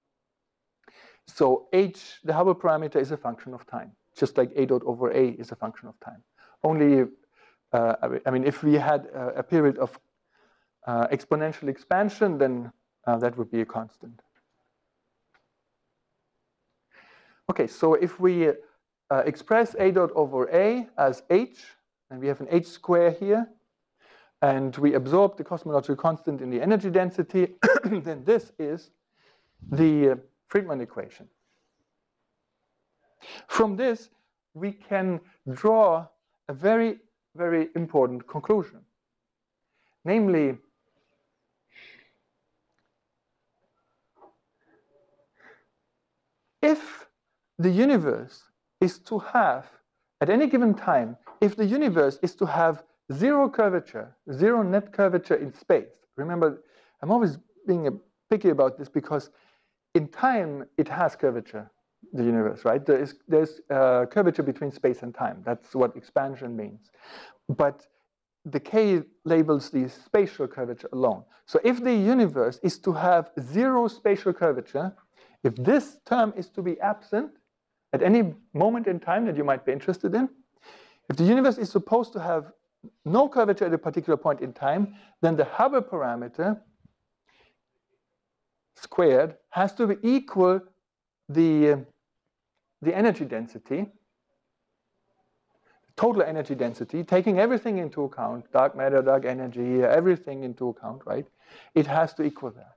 S1: So H, the Hubble parameter, is a function of time, just like A dot over A is a function of time. Only, uh, I mean, if we had a, a period of uh, exponential expansion, then uh, that would be a constant. Okay, so if we uh, express A dot over A as H, and we have an H square here, and we absorb the cosmological constant in the energy density, then this is the uh, Friedmann equation. From this, we can draw a very, very important conclusion. Namely, if the universe is to have, at any given time, if the universe is to have zero curvature, zero net curvature in space, remember, I'm always being picky about this because in time, it has curvature, the universe, right? There is, there's uh, curvature between space and time. That's what expansion means. But decay labels the spatial curvature alone. So if the universe is to have zero spatial curvature, if this term is to be absent at any moment in time that you might be interested in, if the universe is supposed to have no curvature at a particular point in time, then the Hubble parameter squared has to be equal the, the energy density, total energy density, taking everything into account, dark matter, dark energy, everything into account, right? It has to equal that.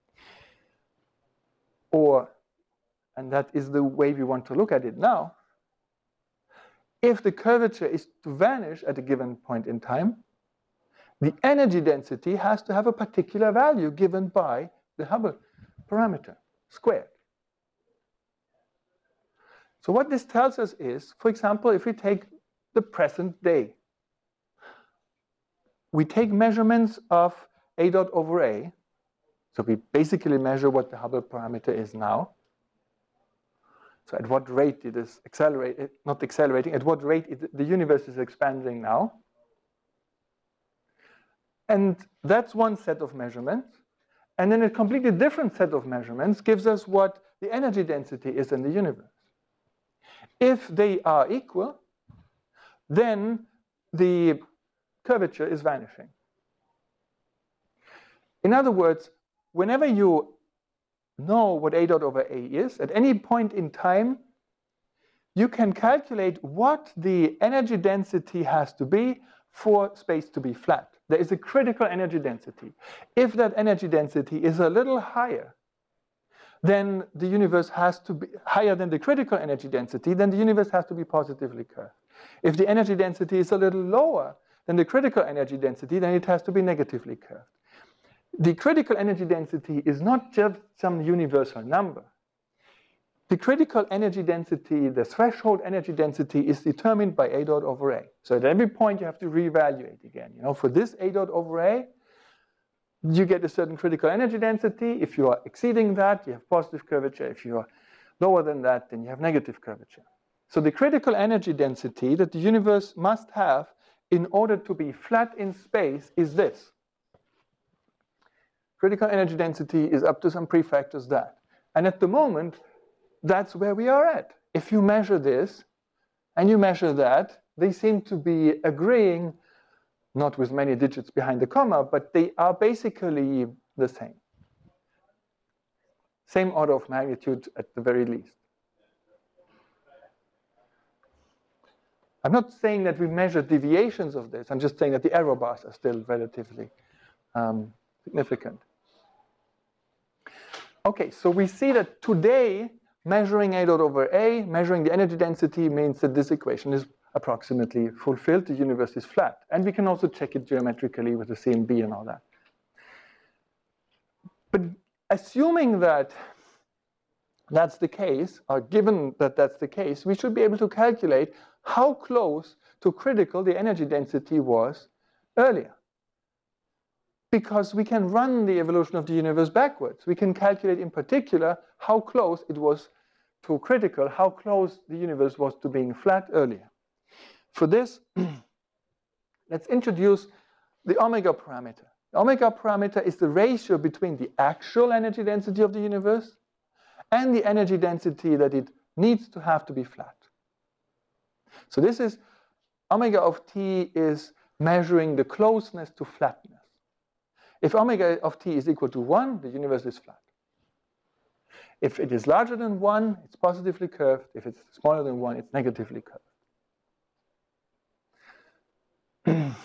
S1: Or, and that is the way we want to look at it now, if the curvature is to vanish at a given point in time, the energy density has to have a particular value given by the Hubble parameter squared. So what this tells us is, for example, if we take the present day, we take measurements of A dot over A, so we basically measure what the Hubble parameter is now. So at what rate it is accelerating, not accelerating, at what rate it, the universe is expanding now. And that's one set of measurements. And then a completely different set of measurements gives us what the energy density is in the universe. If they are equal, then the curvature is vanishing. In other words, whenever you know what A dot over A is, at any point in time, you can calculate what the energy density has to be for space to be flat. There is a critical energy density. If that energy density is a little higher, then the universe has to be higher than the critical energy density, then the universe has to be positively curved. If the energy density is a little lower than the critical energy density, then it has to be negatively curved. The critical energy density is not just some universal number. The critical energy density, the threshold energy density, is determined by A dot over A. So at every point you have to reevaluate again. You know, for this A dot over A, you get a certain critical energy density. If you are exceeding that, you have positive curvature. If you are lower than that, then you have negative curvature. So the critical energy density that the universe must have in order to be flat in space is this. Critical energy density is up to some prefactors that. And at the moment, that's where we are at. If you measure this and you measure that, they seem to be agreeing, not with many digits behind the comma, but they are basically the same. Same order of magnitude at the very least. I'm not saying that we measure deviations of this. I'm just saying that the error bars are still relatively um, significant. Okay, so we see that today, measuring A dot over A, measuring the energy density means that this equation is approximately fulfilled, the universe is flat. And we can also check it geometrically with the C M B and all that. But assuming that that's the case, or given that that's the case, we should be able to calculate how close to critical the energy density was earlier. Because we can run the evolution of the universe backwards. We can calculate in particular how close it was to critical, how close the universe was to being flat earlier. For this, let's introduce the omega parameter. The omega parameter is the ratio between the actual energy density of the universe and the energy density that it needs to have to be flat. So this is, omega of t is measuring the closeness to flatness. If omega of t is equal to one, the universe is flat. If it is larger than one, it's positively curved. If it's smaller than one, it's negatively curved.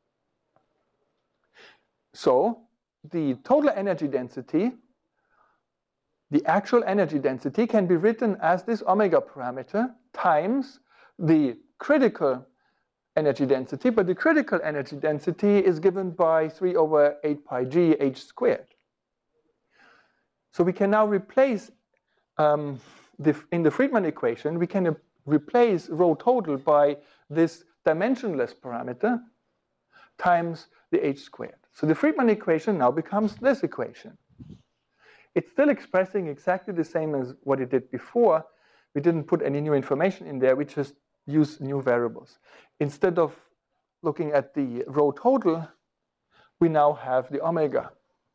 S1: So the total energy density, the actual energy density, can be written as this omega parameter times the critical energy density, but the critical energy density is given by three over eight pi g h squared. So we can now replace, um, the, in the Friedmann equation, we can replace rho total by this dimensionless parameter times the h squared. So the Friedmann equation now becomes this equation. It's still expressing exactly the same as what it did before. We didn't put any new information in there, we just use new variables. Instead of looking at the rho total, we now have the omega.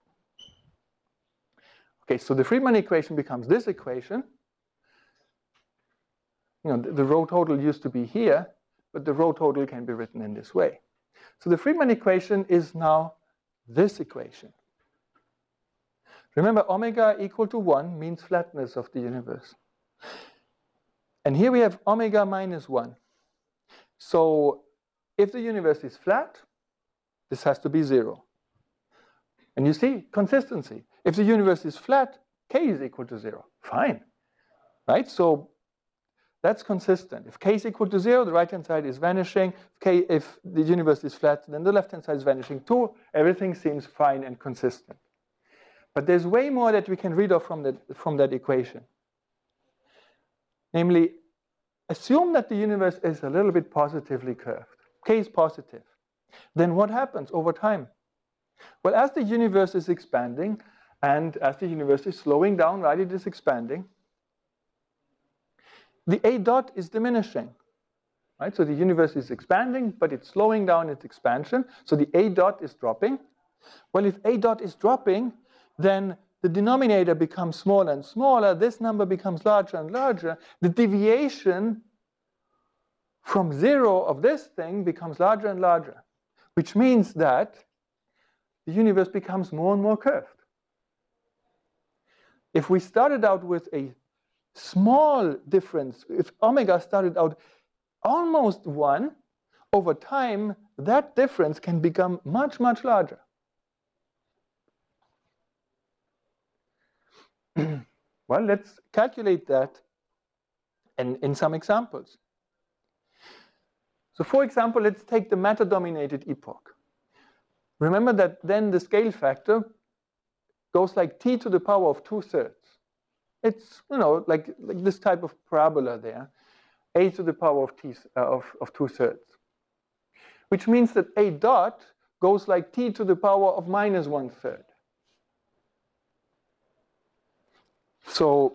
S1: Okay, so the Friedmann equation becomes this equation. You know, the, the rho total used to be here, but the rho total can be written in this way. So the Friedmann equation is now this equation. Remember, omega equal to one means flatness of the universe. And here we have omega minus one. So if the universe is flat, this has to be zero. And you see, consistency. If the universe is flat, k is equal to zero. Fine, right? So that's consistent. If k is equal to zero, the right-hand side is vanishing. K, if the universe is flat, then the left-hand side is vanishing too. Everything seems fine and consistent. But there's way more that we can read off from that, from that equation. Namely, assume that the universe is a little bit positively curved. K is positive. Then what happens over time? Well, as the universe is expanding, and as the universe is slowing down, right, it is expanding, the A dot is diminishing. Right? So the universe is expanding, but it's slowing down its expansion. So the A dot is dropping. Well, if A dot is dropping, then the denominator becomes smaller and smaller. This number becomes larger and larger. The deviation from zero of this thing becomes larger and larger, which means that the universe becomes more and more curved. If we started out with a small difference, if omega started out almost one, over time, that difference can become much, much larger. Well, let's calculate that in, in some examples. So for example, let's take the matter-dominated epoch. Remember that then the scale factor goes like t to the power of two-thirds. It's, you know, like, like this type of parabola there, a to the power of t uh, of, of two-thirds. Which means that a dot goes like t to the power of minus one-third. So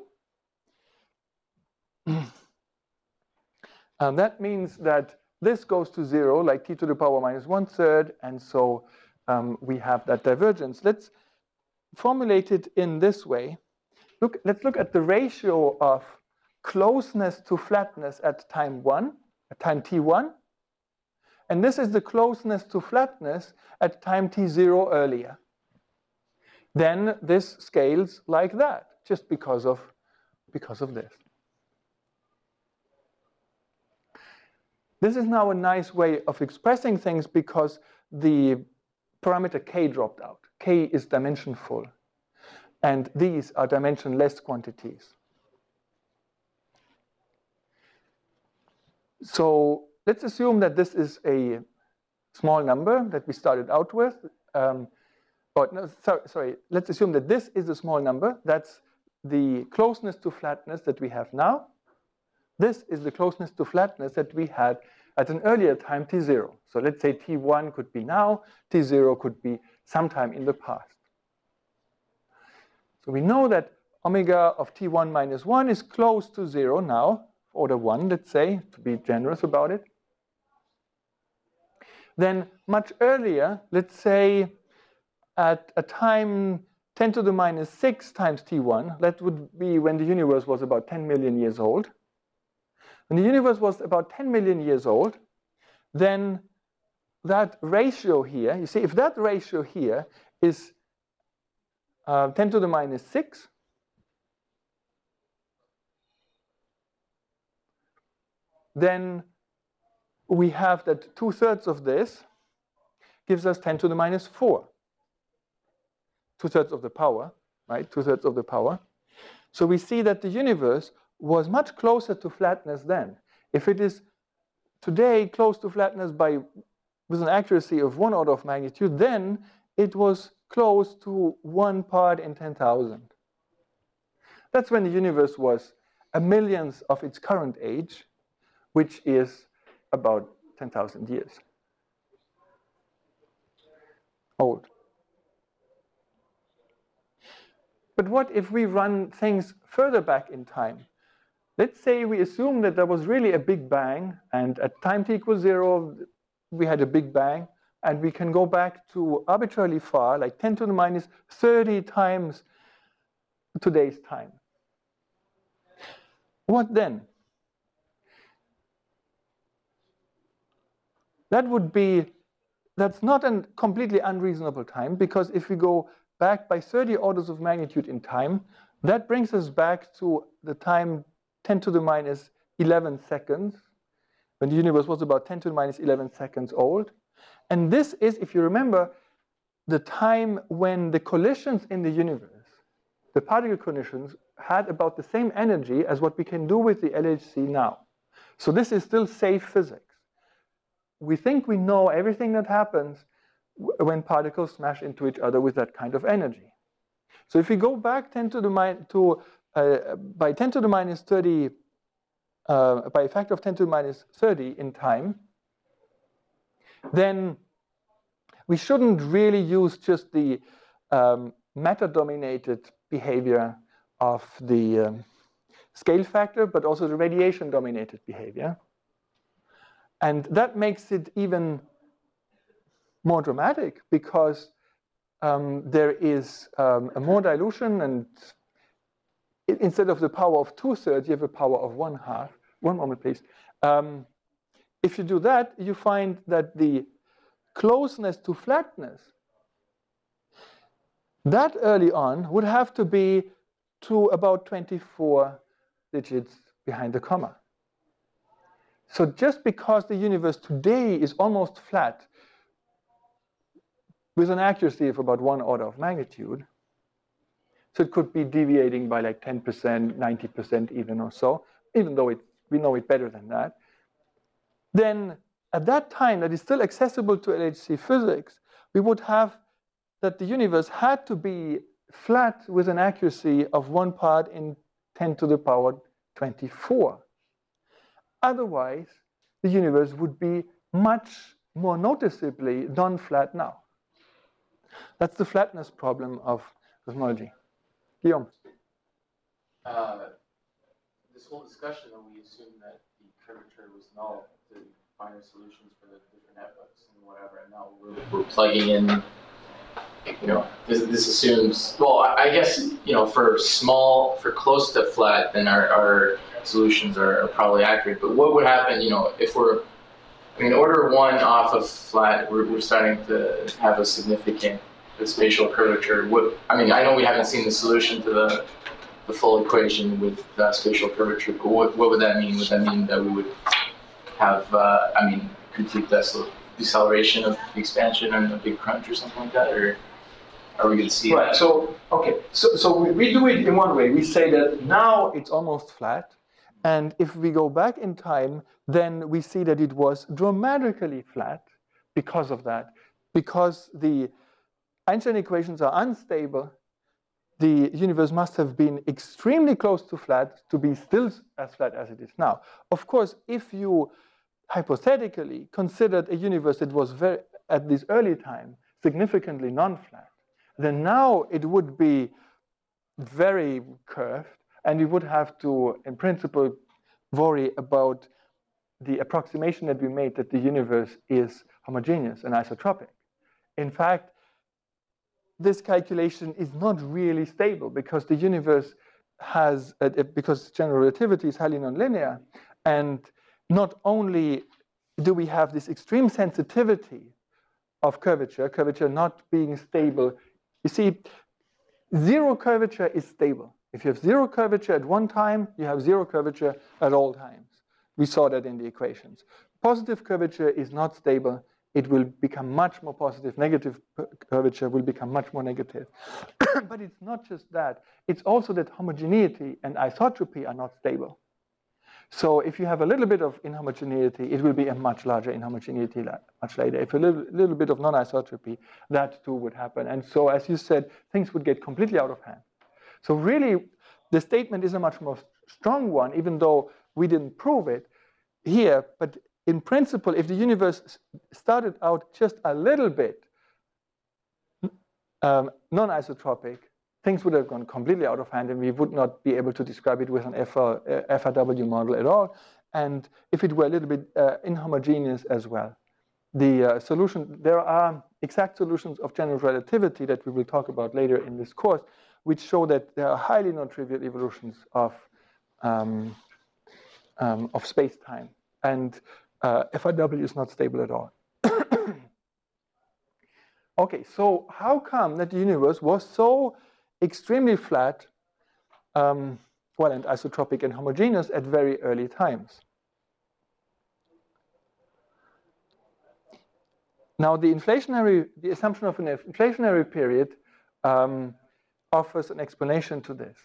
S1: um, that means that this goes to zero, like t to the power minus one-third, and so um, we have that divergence. Let's formulate it in this way. Look, let's look at the ratio of closeness to flatness at time one, at time t one, and this is the closeness to flatness at time t zero earlier. Then this scales like that, just because of, because of this. This is now a nice way of expressing things because the parameter k dropped out. K is dimension full. and these are dimensionless quantities. So let's assume that this is a small number that we started out with. Um, oh, no, sorry, sorry, let's assume that this is a small number. That's the closeness to flatness that we have now. This is the closeness to flatness that we had at an earlier time, t zero. So let's say t one could be now, t zero could be sometime in the past. So we know that omega of t one minus one is close to zero now, order one, let's say, to be generous about it. Then much earlier, let's say at a time ten to the minus six times t one, that would be when the universe was about ten million years old. When the universe was about ten million years old, then that ratio here, you see, if that ratio here is uh, ten to the minus six, then we have that two-thirds of this gives us ten to the minus four. Two-thirds of the power, right? Two-thirds of the power. So we see that the universe was much closer to flatness then. If it is today close to flatness by with an accuracy of one order of magnitude, then it was close to one part in ten thousand. That's when the universe was a millionth of its current age, which is about ten thousand years old. But what if we run things further back in time? Let's say we assume that there was really a big bang, and at time t equals zero, we had a big bang, and we can go back to arbitrarily far, like ten to the minus thirty times today's time. What then? That would be, that's not a completely unreasonable time, because if we go back by thirty orders of magnitude in time, that brings us back to the time ten to the minus eleven seconds, when the universe was about ten to the minus eleven seconds old. And this is, if you remember, the time when the collisions in the universe, the particle collisions, had about the same energy as what we can do with the L H C now. So this is still safe physics. We think we know everything that happens when particles smash into each other with that kind of energy. So if we go back ten to the minus to uh, by ten to the minus thirty, uh, by a factor of ten to the minus thirty in time, then we shouldn't really use just the um, matter-dominated behavior of the um, scale factor, but also the radiation-dominated behavior. And that makes it even more dramatic, because um, there is um, a more dilution, and it, instead of the power of two-thirds, you have a power of one-half. One moment, please. Um, if you do that, you find that the closeness to flatness, that early on would have to be to about twenty-four digits behind the comma. So just because the universe today is almost flat, with an accuracy of about one order of magnitude, so it could be deviating by like ten percent, ninety percent even or so, even though it, we know it better than that, then at that time that is still accessible to L H C physics, we would have that the universe had to be flat with an accuracy of one part in ten to the power twenty-four. Otherwise, the universe would be much more noticeably non-flat now. That's the flatness problem of cosmology. Guillaume.
S5: Uh, this whole discussion, though, we assumed that the curvature was null to find solutions for the different epochs and whatever, and now we're, we're plugging in, you know, this, this assumes, well, I guess, you know, for small, for close to flat, then our, our solutions are, are probably accurate. But what would happen, you know, if we're, I mean, order one off of flat, we're, we're starting to have a significant spatial curvature. What, I mean, I know we haven't seen the solution to the, the full equation with uh, spatial curvature, but what, what would that mean? Would that mean that we would have, uh, I mean, complete deceleration of the expansion and a big crunch or something like that? Or are we going to see
S1: Right.
S5: that?
S1: So okay. So so we, we do it in one way. We say that now it's almost flat, and if we go back in time, then we see that it was dramatically flat because of that, because the Einstein equations are unstable. The universe must have been extremely close to flat to be still as flat as it is now. Of course, if you hypothetically considered a universe that was very, at this early time, significantly non-flat, then now it would be very curved, and we would have to, in principle, worry about the approximation that we made that the universe is homogeneous and isotropic. In fact, this calculation is not really stable because the universe has, uh, because general relativity is highly nonlinear, and not only do we have this extreme sensitivity of curvature, curvature not being stable. You see, zero curvature is stable. If you have zero curvature at one time, you have zero curvature at all times. We saw that in the equations. Positive curvature is not stable. It will become much more positive. Negative curvature will become much more negative. But it's not just that. It's also that homogeneity and isotropy are not stable. So if you have a little bit of inhomogeneity, it will be a much larger inhomogeneity much later. If a little, little bit of non-isotropy, that too would happen. And so, as you said, things would get completely out of hand. So really, the statement is a much more strong one, even though we didn't prove it here. But in principle, if the universe started out just a little bit um, non-isotropic, things would have gone completely out of hand, and we would not be able to describe it with an F R, uh, F R W model at all. And if it were a little bit uh, inhomogeneous as well. The uh, solution, there are exact solutions of general relativity that we will talk about later in this course, which show that there are highly non-trivial evolutions of, um, um, of space-time. And uh, F R W is not stable at all. Okay, so how come that the universe was so extremely flat, um, well, and isotropic and homogeneous at very early times? Now, the inflationary, the assumption of an inflationary period um, offers an explanation to this.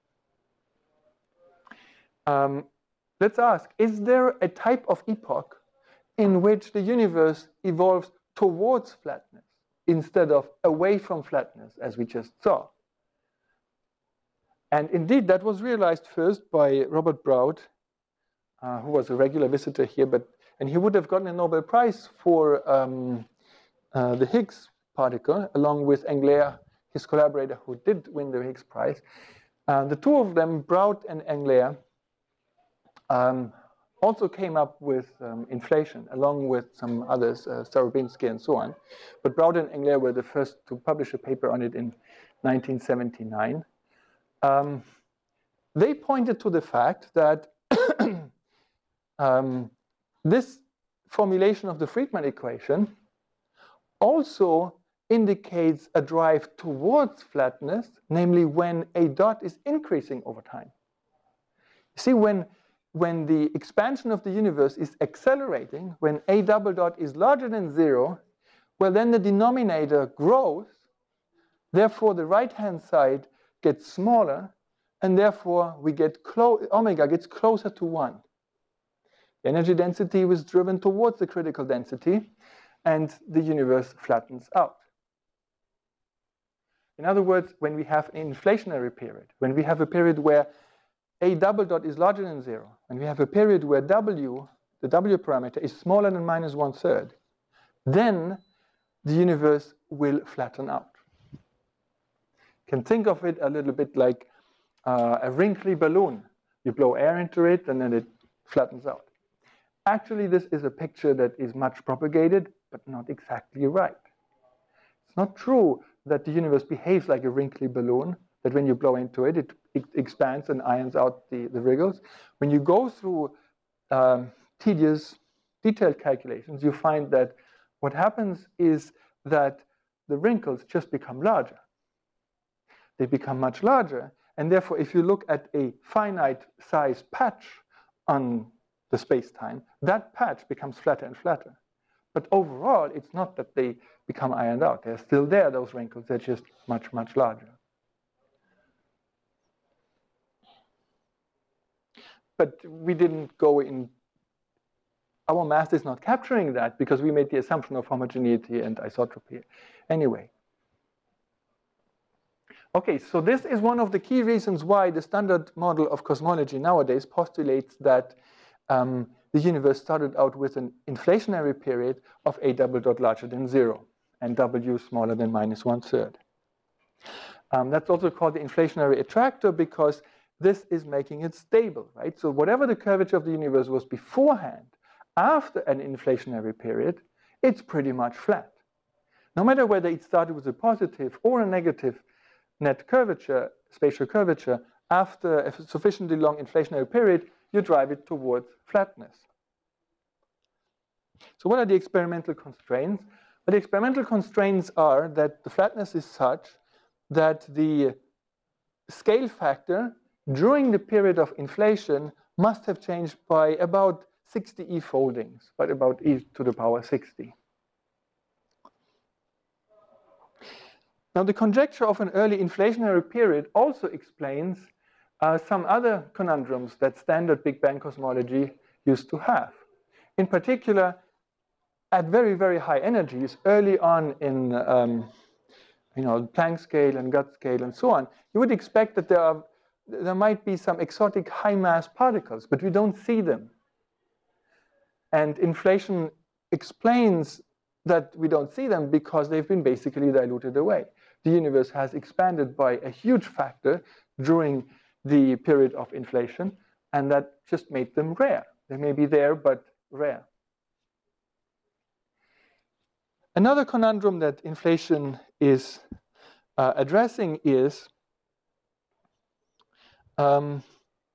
S1: Um, let's ask, is there a type of epoch in which the universe evolves towards flatness instead of away from flatness, as we just saw? And indeed, that was realized first by Robert Brout, uh, who was a regular visitor here, but and he would have gotten a Nobel Prize for um, uh, the Higgs particle, along with Englert, his collaborator, who did win the Higgs Prize. Uh, the two of them, Brout and Englert, um, also came up with um, inflation, along with some others, uh, Starobinsky and so on. But Brout and Englert were the first to publish a paper on it in nineteen seventy-nine. Um, they pointed to the fact that um, this formulation of the Friedmann equation also indicates a drive towards flatness, namely when a dot is increasing over time. See, when, when the expansion of the universe is accelerating, when a double dot is larger than zero, well, then the denominator grows. Therefore, the right-hand side gets smaller, and therefore we get close, omega gets closer to one. The energy density was driven towards the critical density, and the universe flattens out. In other words, when we have an inflationary period, when we have a period where a double dot is larger than zero, and we have a period where W, the W parameter, is smaller than minus one third, then the universe will flatten out. You can think of it a little bit like uh, a wrinkly balloon. You blow air into it, and then it flattens out. Actually, this is a picture that is much propagated, but not exactly right. It's not true that the universe behaves like a wrinkly balloon, that when you blow into it, it, it expands and irons out the, the wriggles. When you go through um, tedious, detailed calculations, you find that what happens is that the wrinkles just become larger. They become much larger, and therefore, if you look at a finite size patch on the space-time, that patch becomes flatter and flatter. But overall, it's not that they become ironed out. They're still there, those wrinkles. They're just much, much larger. But we didn't go in. Our math is not capturing that because we made the assumption of homogeneity and isotropy. Anyway. Okay, so this is one of the key reasons why the standard model of cosmology nowadays postulates that um, the universe started out with an inflationary period of a double dot larger than zero and W smaller than minus one third. Um, that's also called the inflationary attractor because this is making it stable, right? So whatever the curvature of the universe was beforehand, after an inflationary period, it's pretty much flat. No matter whether it started with a positive or a negative net curvature, spatial curvature, after a sufficiently long inflationary period, you drive it towards flatness. So what are the experimental constraints? Well, the experimental constraints are that the flatness is such that the scale factor during the period of inflation must have changed by about sixty e foldings, but about e to the power sixty. Now, the conjecture of an early inflationary period also explains uh, some other conundrums that standard Big Bang cosmology used to have. In particular, at very, very high energies, early on in um, you know, Planck scale and Guts scale and so on, you would expect that there, are, there might be some exotic high mass particles, but we don't see them. And inflation explains that we don't see them because they've been basically diluted away. The universe has expanded by a huge factor during the period of inflation, and that just made them rare. They may be there, but rare. Another conundrum that inflation is uh, addressing is um,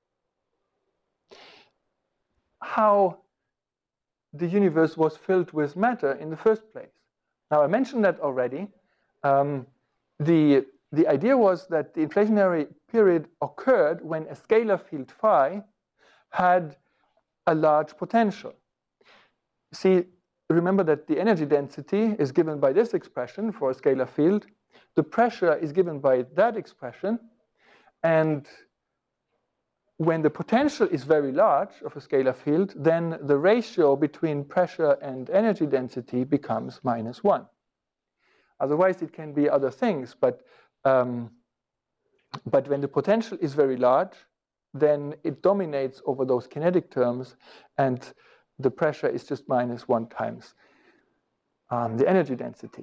S1: how the universe was filled with matter in the first place. Now, I mentioned that already. Um, the, the idea was that the inflationary period occurred when a scalar field phi had a large potential. See, remember that the energy density is given by this expression for a scalar field. The pressure is given by that expression. And when the potential is very large of a scalar field, then the ratio between pressure and energy density becomes minus one. Otherwise, it can be other things, but, um, but when the potential is very large, then it dominates over those kinetic terms, and the pressure is just minus one times um, the energy density.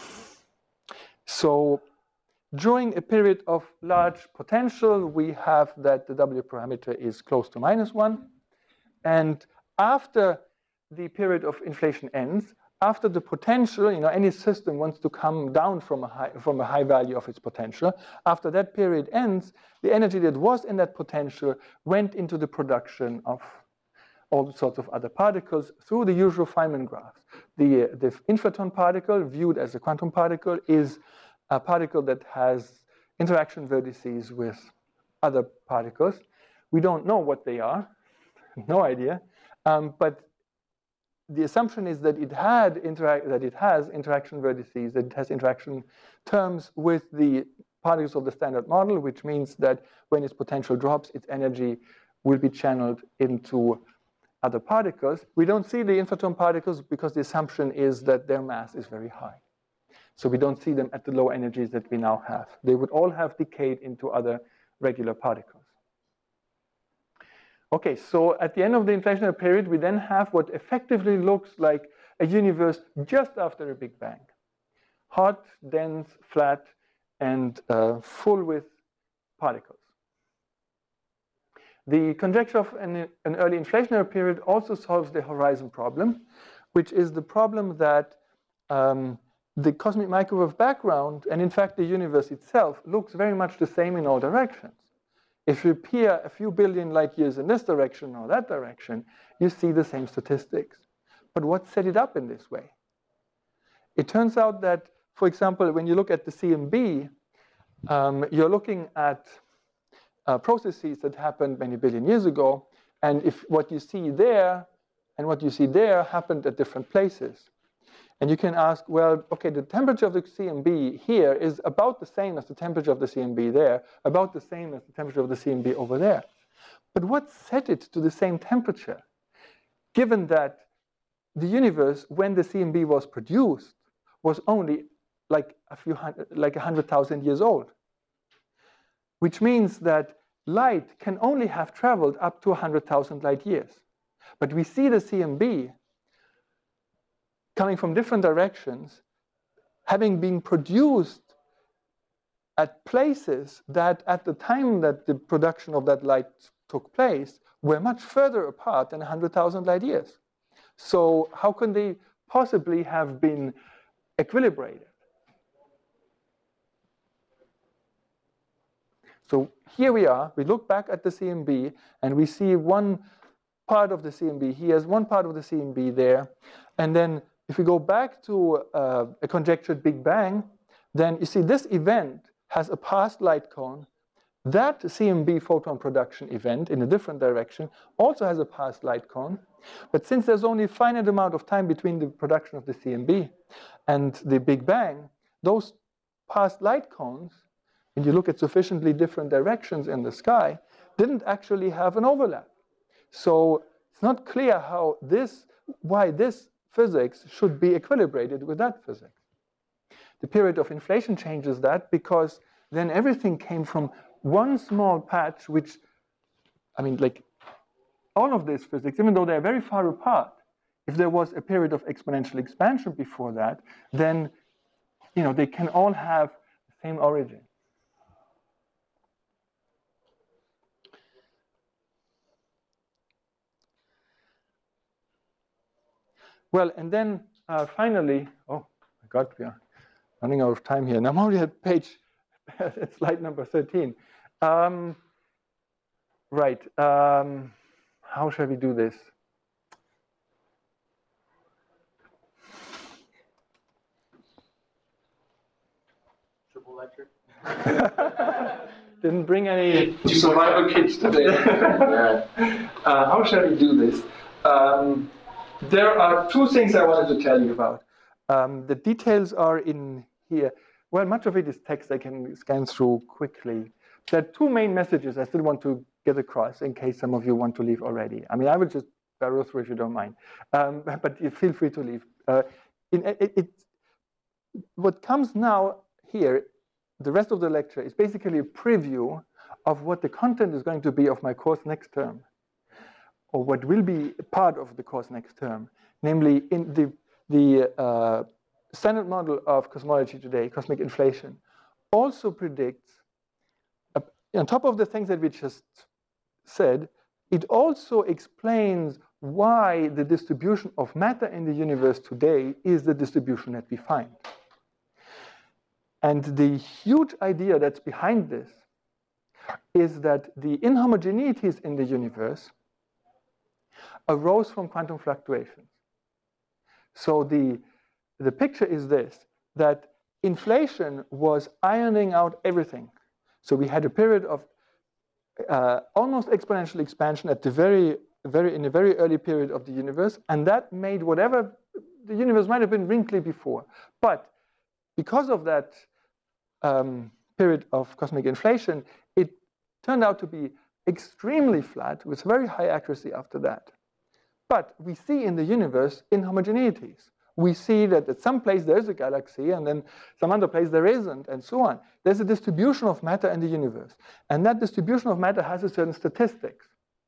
S1: So during a period of large potential, we have that the W parameter is close to minus one. And after the period of inflation ends, after the potential, you know, any system wants to come down from a high, from a high value of its potential. After that period ends, the energy that was in that potential went into the production of all sorts of other particles through the usual Feynman graphs. The, the inflaton particle, viewed as a quantum particle, is a particle that has interaction vertices with other particles. We don't know what they are, no idea, um, but the assumption is that it had interact that it has interaction vertices, that it has interaction terms with the particles of the standard model, which means that when its potential drops, its energy will be channeled into other particles. We don't see the inflaton particles because the assumption is that their mass is very high. So we don't see them at the low energies that we now have. They would all have decayed into other regular particles. Okay, so at the end of the inflationary period, we then have what effectively looks like a universe just after a Big Bang. Hot, dense, flat, and uh, full with particles. The conjecture of an, an early inflationary period also solves the horizon problem, which is the problem that um, the cosmic microwave background, and in fact the universe itself, looks very much the same in all directions. If you peer a few billion light years in this direction or that direction, you see the same statistics. But what set it up in this way? It turns out that, for example, when you look at the C M B, um, you're looking at uh, processes that happened many billion years ago, and if what you see there and what you see there happened at different places. And you can ask, well, okay, the temperature of the C M B here is about the same as the temperature of the C M B there, about the same as the temperature of the C M B over there. But what set it to the same temperature, given that the universe, when the C M B was produced, was only like a few hundred, like a hundred thousand years old, which means that light can only have traveled up to a hundred thousand light years. But we see the C M B coming from different directions, having been produced at places that at the time that the production of that light took place were much further apart than one hundred thousand light years. So how can they possibly have been equilibrated? So here we are, we look back at the C M B and we see one part of the C M B here, one part of the C M B there, and then if we go back to uh, a conjectured Big Bang, then you see this event has a past light cone. That C M B photon production event in a different direction also has a past light cone. But since there's only a finite amount of time between the production of the C M B and the Big Bang, those past light cones, when you look at sufficiently different directions in the sky, didn't actually have an overlap. So it's not clear how this, why this physics should be equilibrated with that physics. The period of inflation changes that because then everything came from one small patch, which, I mean, like all of this physics, even though they're very far apart, if there was a period of exponential expansion before that, then, you know, they can all have the same origin. Well, and then uh, finally, oh my God, we are running out of time here. And I'm already at page, at slide number thirteen. Um, right, um, how shall we do this?
S5: Triple lecture?
S1: Didn't bring any survival kits today. uh, how shall we do this? Um, There are two things I wanted to tell you about. Um, the details are in here. Well, much of it is text I can scan through quickly. There are two main messages I still want to get across in case some of you want to leave already. I mean, I will just barrel through if you don't mind. Um, but you feel free to leave. Uh, in, it, it, what comes now here, the rest of the lecture, is basically a preview of what the content is going to be of my course next term, or what will be part of the course next term, namely in the, the uh, standard model of cosmology today, cosmic inflation, also predicts, uh, on top of the things that we just said, it also explains why the distribution of matter in the universe today is the distribution that we find. And the huge idea that's behind this is that the inhomogeneities in the universe arose from quantum fluctuations. So the, the picture is this, that inflation was ironing out everything. So we had a period of uh, almost exponential expansion at the very, very, in a very early period of the universe, and that made whatever, the universe might have been wrinkly before. But because of that um, period of cosmic inflation, it turned out to be extremely flat with very high accuracy after that. But we see in the universe inhomogeneities. We see that at some place there is a galaxy, and then some other place there isn't, and so on. There's a distribution of matter in the universe. And that distribution of matter has a certain statistics.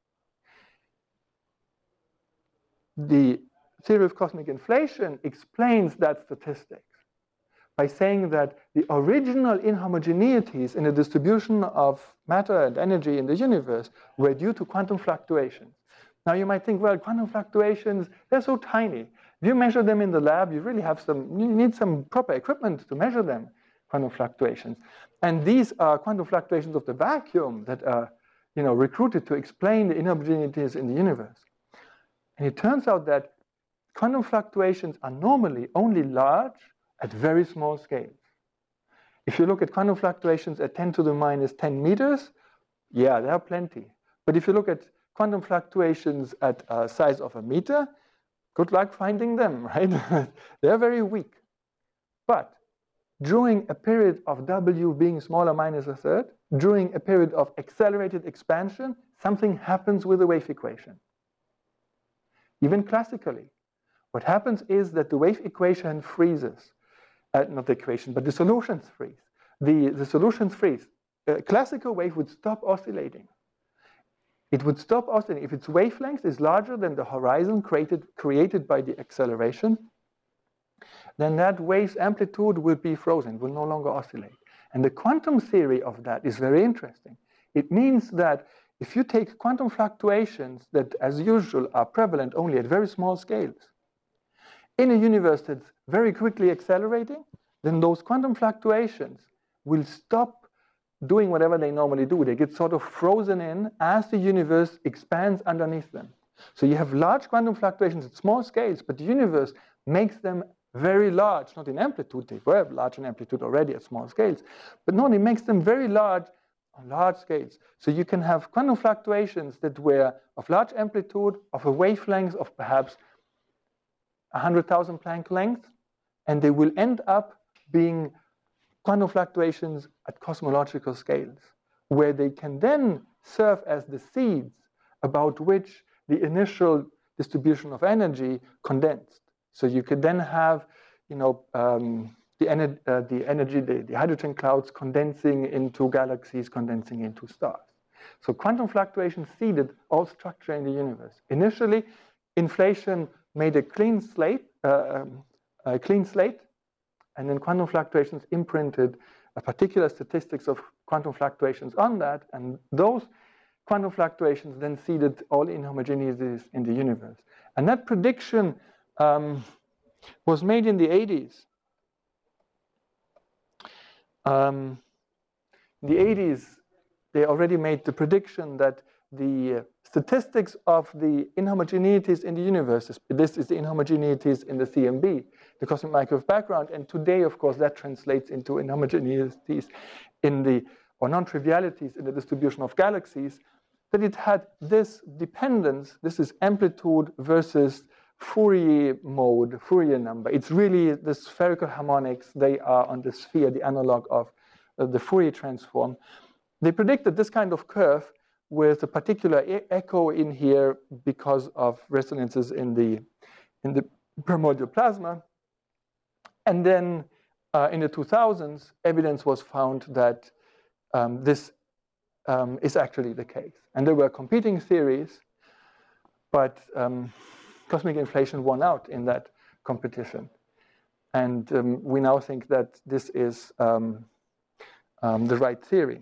S1: The theory of cosmic inflation explains that statistics by saying that the original inhomogeneities in the distribution of matter and energy in the universe were due to quantum fluctuations. Now you might think, well, quantum fluctuations, they're so tiny. If you measure them in the lab, you really have some, you need some proper equipment to measure them, quantum fluctuations. And these are quantum fluctuations of the vacuum that are, you know, recruited to explain the inhomogeneities in the universe. And it turns out that quantum fluctuations are normally only large at very small scales. If you look at quantum fluctuations at ten to the minus ten meters, yeah, there are plenty. But if you look at quantum fluctuations at a size of a meter, good luck finding them, right? They're very weak. But during a period of W being smaller minus a third, during a period of accelerated expansion, something happens with the wave equation. Even classically, what happens is that the wave equation freezes. Uh, not the equation, but the solutions freeze. The, the solutions freeze. A classical wave would stop oscillating. It would stop oscillating. If its wavelength is larger than the horizon created, created by the acceleration, then that wave's amplitude will be frozen, will no longer oscillate. And the quantum theory of that is very interesting. It means that if you take quantum fluctuations that, as usual, are prevalent only at very small scales, in a universe that's very quickly accelerating, then those quantum fluctuations will stop doing whatever they normally do. They get sort of frozen in as the universe expands underneath them. So you have large quantum fluctuations at small scales, but the universe makes them very large, not in amplitude. They were large in amplitude already at small scales, but no, it makes them very large on large scales. So you can have quantum fluctuations that were of large amplitude, of a wavelength of perhaps one hundred thousand Planck length, and they will end up being quantum fluctuations at cosmological scales, where they can then serve as the seeds about which the initial distribution of energy condensed. So you could then have, you know, um, the, ener uh, the energy, the, the hydrogen clouds condensing into galaxies, condensing into stars. So quantum fluctuations seeded all structure in the universe. Initially, inflation made a clean slate, uh, um, a clean slate, and then quantum fluctuations imprinted a particular statistics of quantum fluctuations on that, and those quantum fluctuations then seeded all inhomogeneities in the universe. And that prediction um, was made in the eighties. Um, in the eighties, they already made the prediction that the statistics of the inhomogeneities in the universe, this is the inhomogeneities in the C M B, the cosmic microwave background, and today, of course, that translates into inhomogeneities in the, or non-trivialities in the distribution of galaxies, that it had this dependence, this is amplitude versus Fourier mode, Fourier number. It's really the spherical harmonics, they are on the sphere, the analog of uh, the Fourier transform. They predicted this kind of curve with a particular e echo in here because of resonances in the, in the primordial plasma. And then uh, in the two thousands, evidence was found that um, this um, is actually the case. And there were competing theories, but um, cosmic inflation won out in that competition. And um, we now think that this is um, um, the right theory.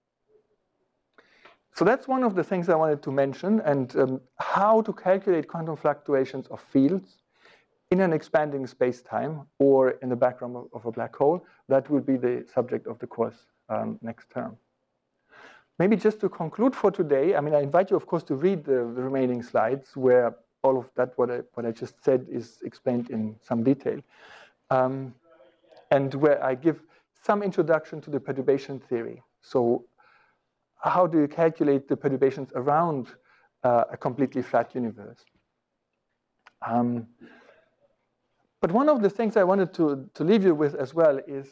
S1: So that's one of the things I wanted to mention, and um, how to calculate quantum fluctuations of fields in an expanding space-time or in the background of, of a black hole. That will be the subject of the course um, next term. Maybe just to conclude for today, I mean, I invite you, of course, to read the, the remaining slides where all of that, what I, what I just said, is explained in some detail. Um, and where I give some introduction to the perturbation theory. So how do you calculate the perturbations around uh, a completely flat universe? Um, but one of the things I wanted to, to leave you with as well is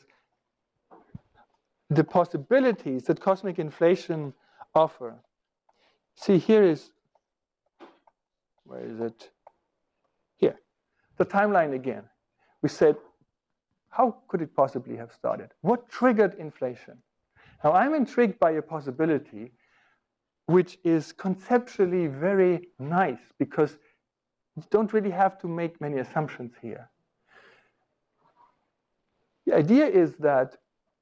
S1: the possibilities that cosmic inflation offer. See, here is, where is it? Here, the timeline again. We said, how could it possibly have started? What triggered inflation? Now, I'm intrigued by a possibility which is conceptually very nice because you don't really have to make many assumptions here. The idea is that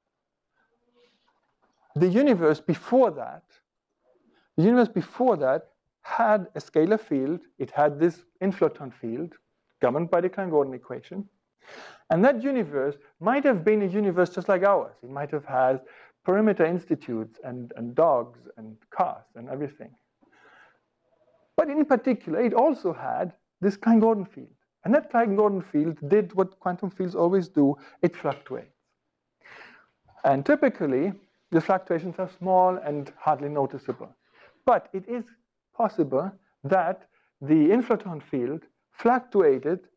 S1: the universe before that, the universe before that had a scalar field. It had this inflaton field governed by the Klein-Gordon equation. And that universe might have been a universe just like ours. It might have had perimeter institutes and, and dogs and cars and everything. But in particular, it also had this Klein-Gordon field. And that Klein-Gordon field did what quantum fields always do, it fluctuates. And typically, the fluctuations are small and hardly noticeable. But it is possible that the inflaton field fluctuated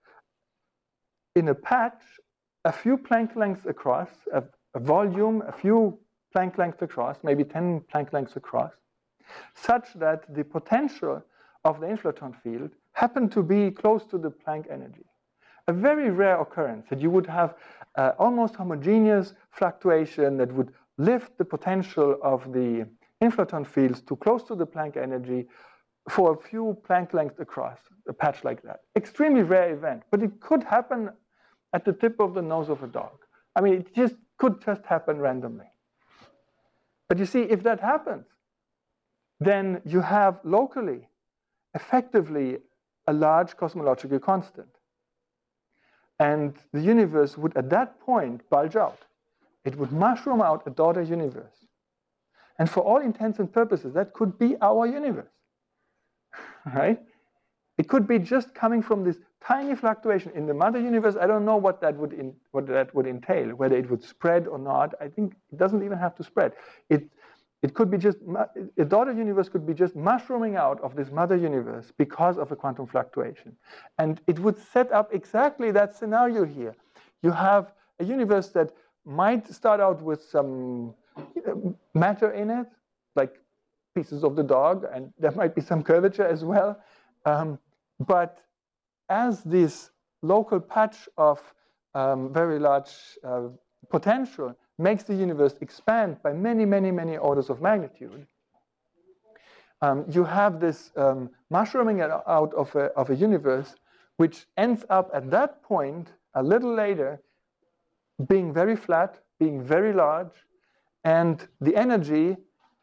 S1: in a patch a few Planck lengths across, a, a volume, a few Planck lengths across, maybe ten Planck lengths across, such that the potential of the inflaton field happened to be close to the Planck energy. A very rare occurrence that you would have uh, almost homogeneous fluctuation that would lift the potential of the inflaton fields to close to the Planck energy for a few Planck lengths across, a patch like that. Extremely rare event, but it could happen at the tip of the nose of a dog. I mean, it just could just happen randomly. But you see, if that happens, then you have locally, effectively, a large cosmological constant. And the universe would, at that point, bulge out. It would mushroom out a daughter universe. And for all intents and purposes, that could be our universe, right? It could be just coming from this tiny fluctuation in the mother universe. I don't know what that would in, what that would entail, whether it would spread or not. I think it doesn't even have to spread. It it could be just a daughter universe could be just mushrooming out of this mother universe because of a quantum fluctuation, and it would set up exactly that scenario here. You have a universe that might start out with some matter in it, like pieces of the dog, and there might be some curvature as well. Um, but as this local patch of um, very large uh, potential makes the universe expand by many, many, many orders of magnitude, um, you have this um, mushrooming out of a, of a universe which ends up at that point, a little later, being very flat, being very large, and the energy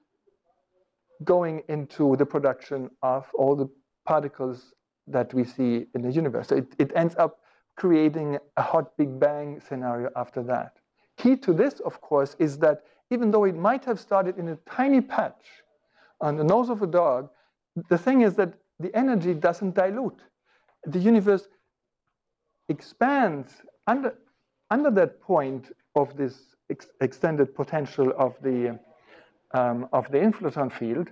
S1: going into the production of all the particles that we see in the universe. So it, it ends up creating a hot Big Bang scenario after that. Key to this, of course, is that even though it might have started in a tiny patch on the nose of a dog, the thing is that the energy doesn't dilute. The universe expands under, under that point of this ex extended potential of the, um, of the inflaton field,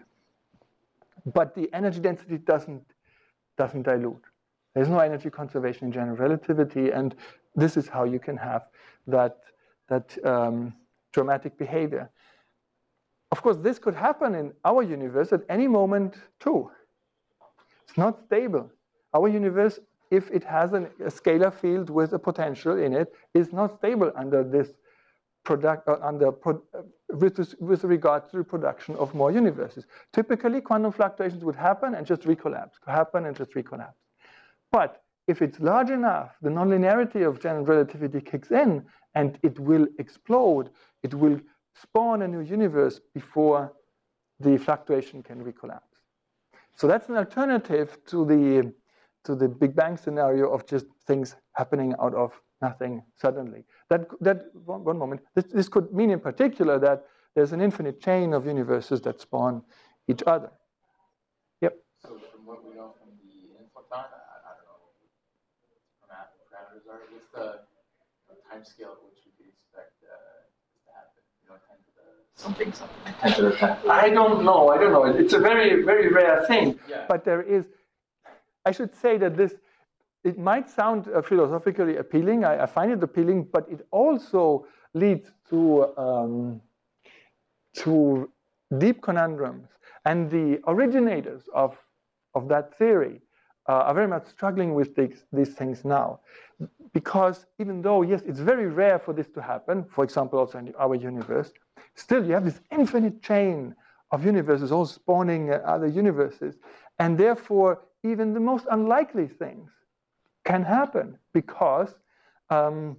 S1: but the energy density doesn't, doesn't dilute. There's no energy conservation in general relativity, and this is how you can have that, that um, dramatic behavior. Of course, this could happen in our universe at any moment too. It's not stable. Our universe, if it has an, a scalar field with a potential in it, is not stable under this product, uh, under pro, uh, with, with regard to the production of more universes. Typically, quantum fluctuations would happen and just recollapse, happen and just recollapse. But if it's large enough, the nonlinearity of general relativity kicks in, and it will explode. It will spawn a new universe before the fluctuation can recollapse. So that's an alternative to the, to the Big Bang scenario of just things happening out of nothing suddenly. That, that one, one moment, this, this could mean in particular that there's an infinite chain of universes that spawn each other. Yep.
S5: So from what we know from the inflaton, I, I don't know what the parameters are. What's the, the time scale at which we could expect uh, this to happen? You know, ten to the something, something, ten to the ten.
S1: I don't know. I don't know. It's a very, very rare thing.
S5: Yeah.
S1: But there is. I should say that this. It might sound uh, philosophically appealing. I, I find it appealing, but it also leads to um, to deep conundrums. And the originators of of that theory uh, are very much struggling with these, these things now, because even though yes, it's very rare for this to happen. For example, also in our universe, still you have this infinite chain of universes all spawning uh, other universes, and therefore even the most unlikely things can happen because um,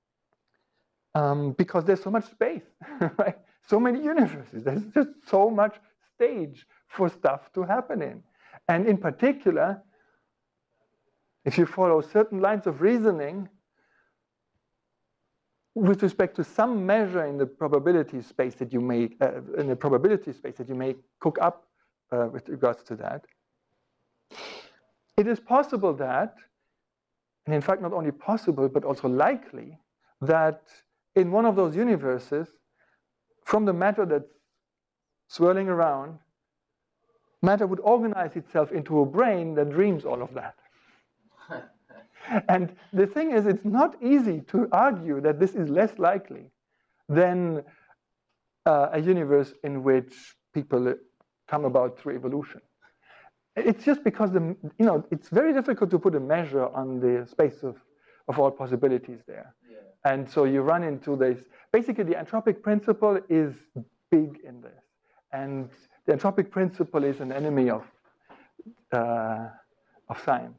S1: um, because there's so much space, right? So many universes. There's just so much stage for stuff to happen in. And in particular, if you follow certain lines of reasoning with respect to some measure in the probability space that you may, uh, in the probability space that you may cook up uh, with regards to that, it is possible that, and in fact not only possible, but also likely, that in one of those universes, from the matter that's swirling around, matter would organize itself into a brain that dreams all of that. And the thing is, it's not easy to argue that this is less likely than uh, a universe in which people come about through evolution. It's just because the, you know, it's very difficult to put a measure on the space of, of all possibilities there. Yeah. And so you run into this. Basically, the anthropic principle is big in this. And the anthropic principle is an enemy of, uh, of science.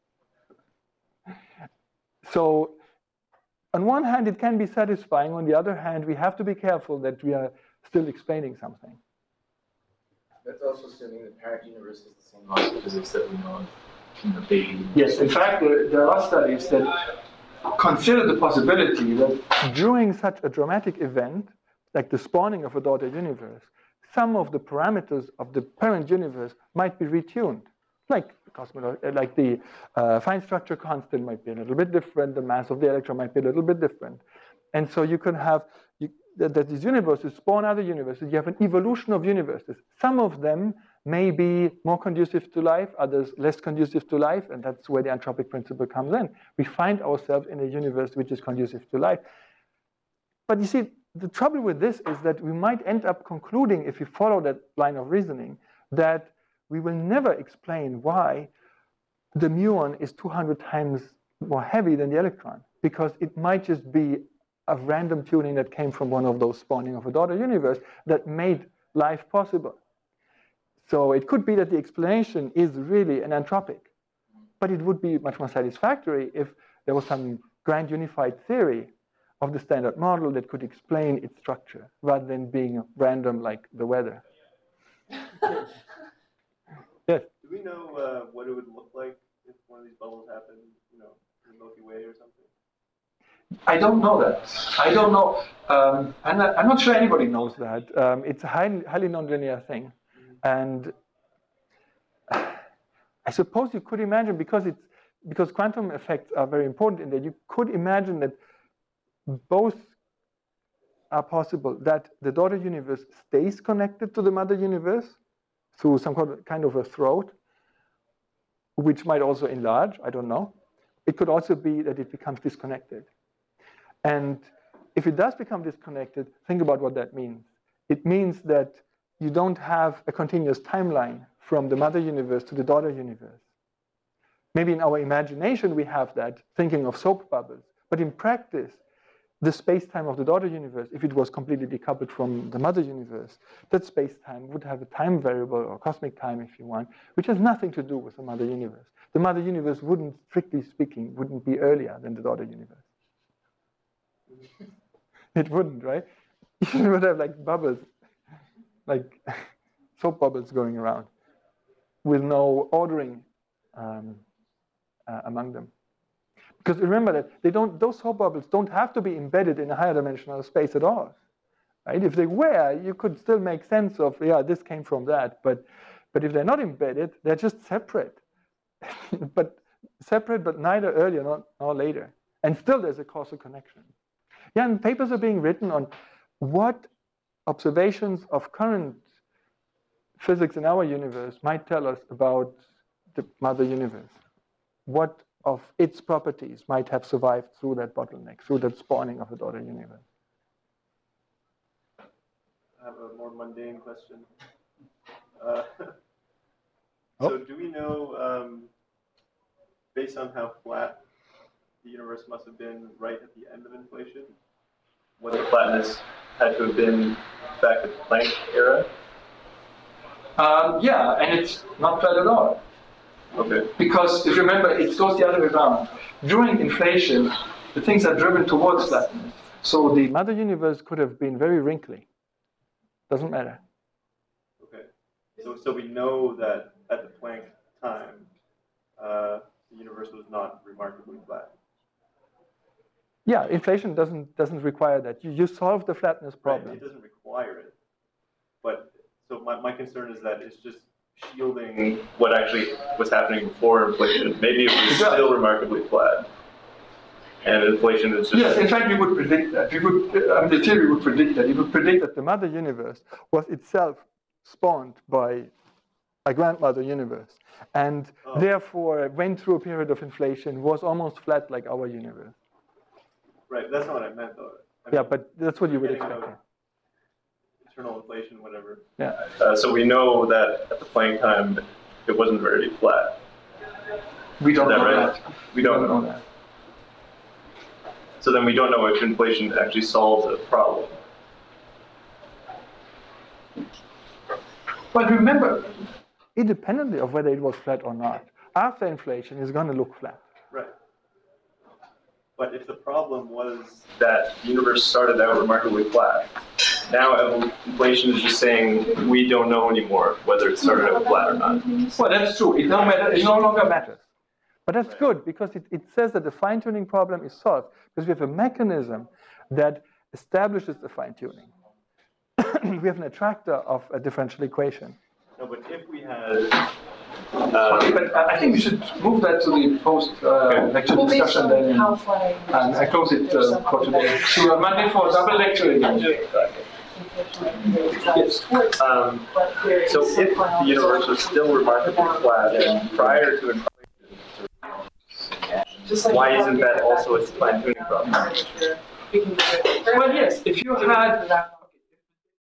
S1: So on one hand, it can be satisfying. On the other hand, we have to be careful that we are still explaining something.
S5: That's also assuming the parent universe is the same laws of physics that we know in the baby universe.
S1: Yes, in fact, there, there are studies that consider the possibility that during such a dramatic event, like the spawning of a daughter universe, some of the parameters of the parent universe might be retuned. Like, like the uh, fine structure constant might be a little bit different, the mass of the electron might be a little bit different. And so you can have, you, that, that these universes spawn other universes. You have an evolution of universes. Some of them may be more conducive to life, others less conducive to life, and that's where the anthropic principle comes in. We find ourselves in a universe which is conducive to life. But you see, the trouble with this is that we might end up concluding, if we follow that line of reasoning, that we will never explain why the muon is two hundred times more heavy than the electron, because it might just be a random tuning that came from one of those spawning of a daughter universe that made life possible. So it could be that the explanation is really an anthropic, but it would be much more satisfactory if there was some grand unified theory of the standard model that could explain its structure, rather than being random like the weather. Yes?
S2: Do we know uh, what it would look like if one of these bubbles happened, you know, in the Milky Way or something?
S1: I don't know that. I don't know. Um, I'm, not, I'm not sure anybody knows that. Um, it's a highly, highly nonlinear thing. And I suppose you could imagine, because it's because quantum effects are very important in that, you could imagine that both are possible, that the daughter universe stays connected to the mother universe through some kind of a throat, which might also enlarge, I don't know. It could also be that it becomes disconnected. And if it does become disconnected, think about what that means. It means that you don't have a continuous timeline from the mother universe to the daughter universe. Maybe in our imagination we have that, thinking of soap bubbles. But in practice, the space-time of the daughter universe, if it was completely decoupled from the mother universe, that space-time would have a time variable, or cosmic time if you want, which has nothing to do with the mother universe. The mother universe wouldn't, strictly speaking, wouldn't be earlier than the daughter universe. It wouldn't, right? You would have like bubbles, like soap bubbles going around with no ordering um, uh, among them. Because remember that they don't; those soap bubbles don't have to be embedded in a higher dimensional space at all, right? If they were, you could still make sense of, yeah, this came from that. But, but if they're not embedded, they're just separate. but separate, but neither earlier nor, nor later. And still, there's a causal connection. Yeah, and papers are being written on what observations of current physics in our universe might tell us about the mother universe. What of its properties might have survived through that bottleneck, through that spawning of the daughter universe.
S2: I have a more mundane question. Uh,
S1: oh.
S2: So do we know, um, based on how flat the universe must have been right at the end of inflation, what the flatness had to have been back at the Planck era?
S1: Um, yeah, and it's not flat at all.
S2: Okay.
S1: Because if you remember, it goes the other way around. During inflation, the things are driven towards flatness. So the mother universe could have been very wrinkly. Doesn't matter.
S2: Okay. So, so we know that at the Planck time, uh, the universe was not remarkably flat.
S1: Yeah, inflation doesn't doesn't require that. You you solve the flatness problem.
S2: Right, it doesn't require it. But so my, my concern is that it's just shielding what actually was happening before inflation. Maybe it was still remarkably flat. And inflation is just...
S1: Yes, in fact, we would predict that. We would, I mean, the theory would predict that. It would predict that the mother universe was itself spawned by a grandmother universe. and
S2: Oh.
S1: therefore went through a period of inflation, was almost flat like our universe.
S2: Right, that's not what I meant though. I
S1: Yeah,
S2: mean,
S1: but that's what you would
S2: getting
S1: expect.
S2: out Internal inflation, whatever.
S1: Yeah.
S2: Uh, so we know that at the Planck time, it wasn't very flat.
S6: We don't
S2: Is that
S6: know
S2: right?
S6: that.
S2: We don't know.
S1: that.
S2: So then we don't know if inflation actually solves a problem.
S6: But remember,
S1: Independently of whether it was flat or not, after inflation, it's going to look flat.
S2: Right. But if the problem was that the universe started out remarkably flat, now evo- inflation is just saying we don't know anymore whether it started out flat or not.
S6: well, that's true. It no matter. It no longer matters.
S1: matters. But that's good because it, it says that the fine-tuning problem is solved because we have a mechanism that establishes the fine-tuning. We have an attractor of a differential equation.
S2: No, but if we had, uh,
S6: But I I think we should move that to the post-lecture
S7: Well, based
S6: discussion
S7: on
S6: then.
S7: how far.
S6: And I close it uh, for today. See you on Monday for a double lecture again. Yes.
S2: um, so if the universe was still remarkably flat and prior to inflation, why isn't that also a fine-tuning problem?
S6: Well, yes, if you had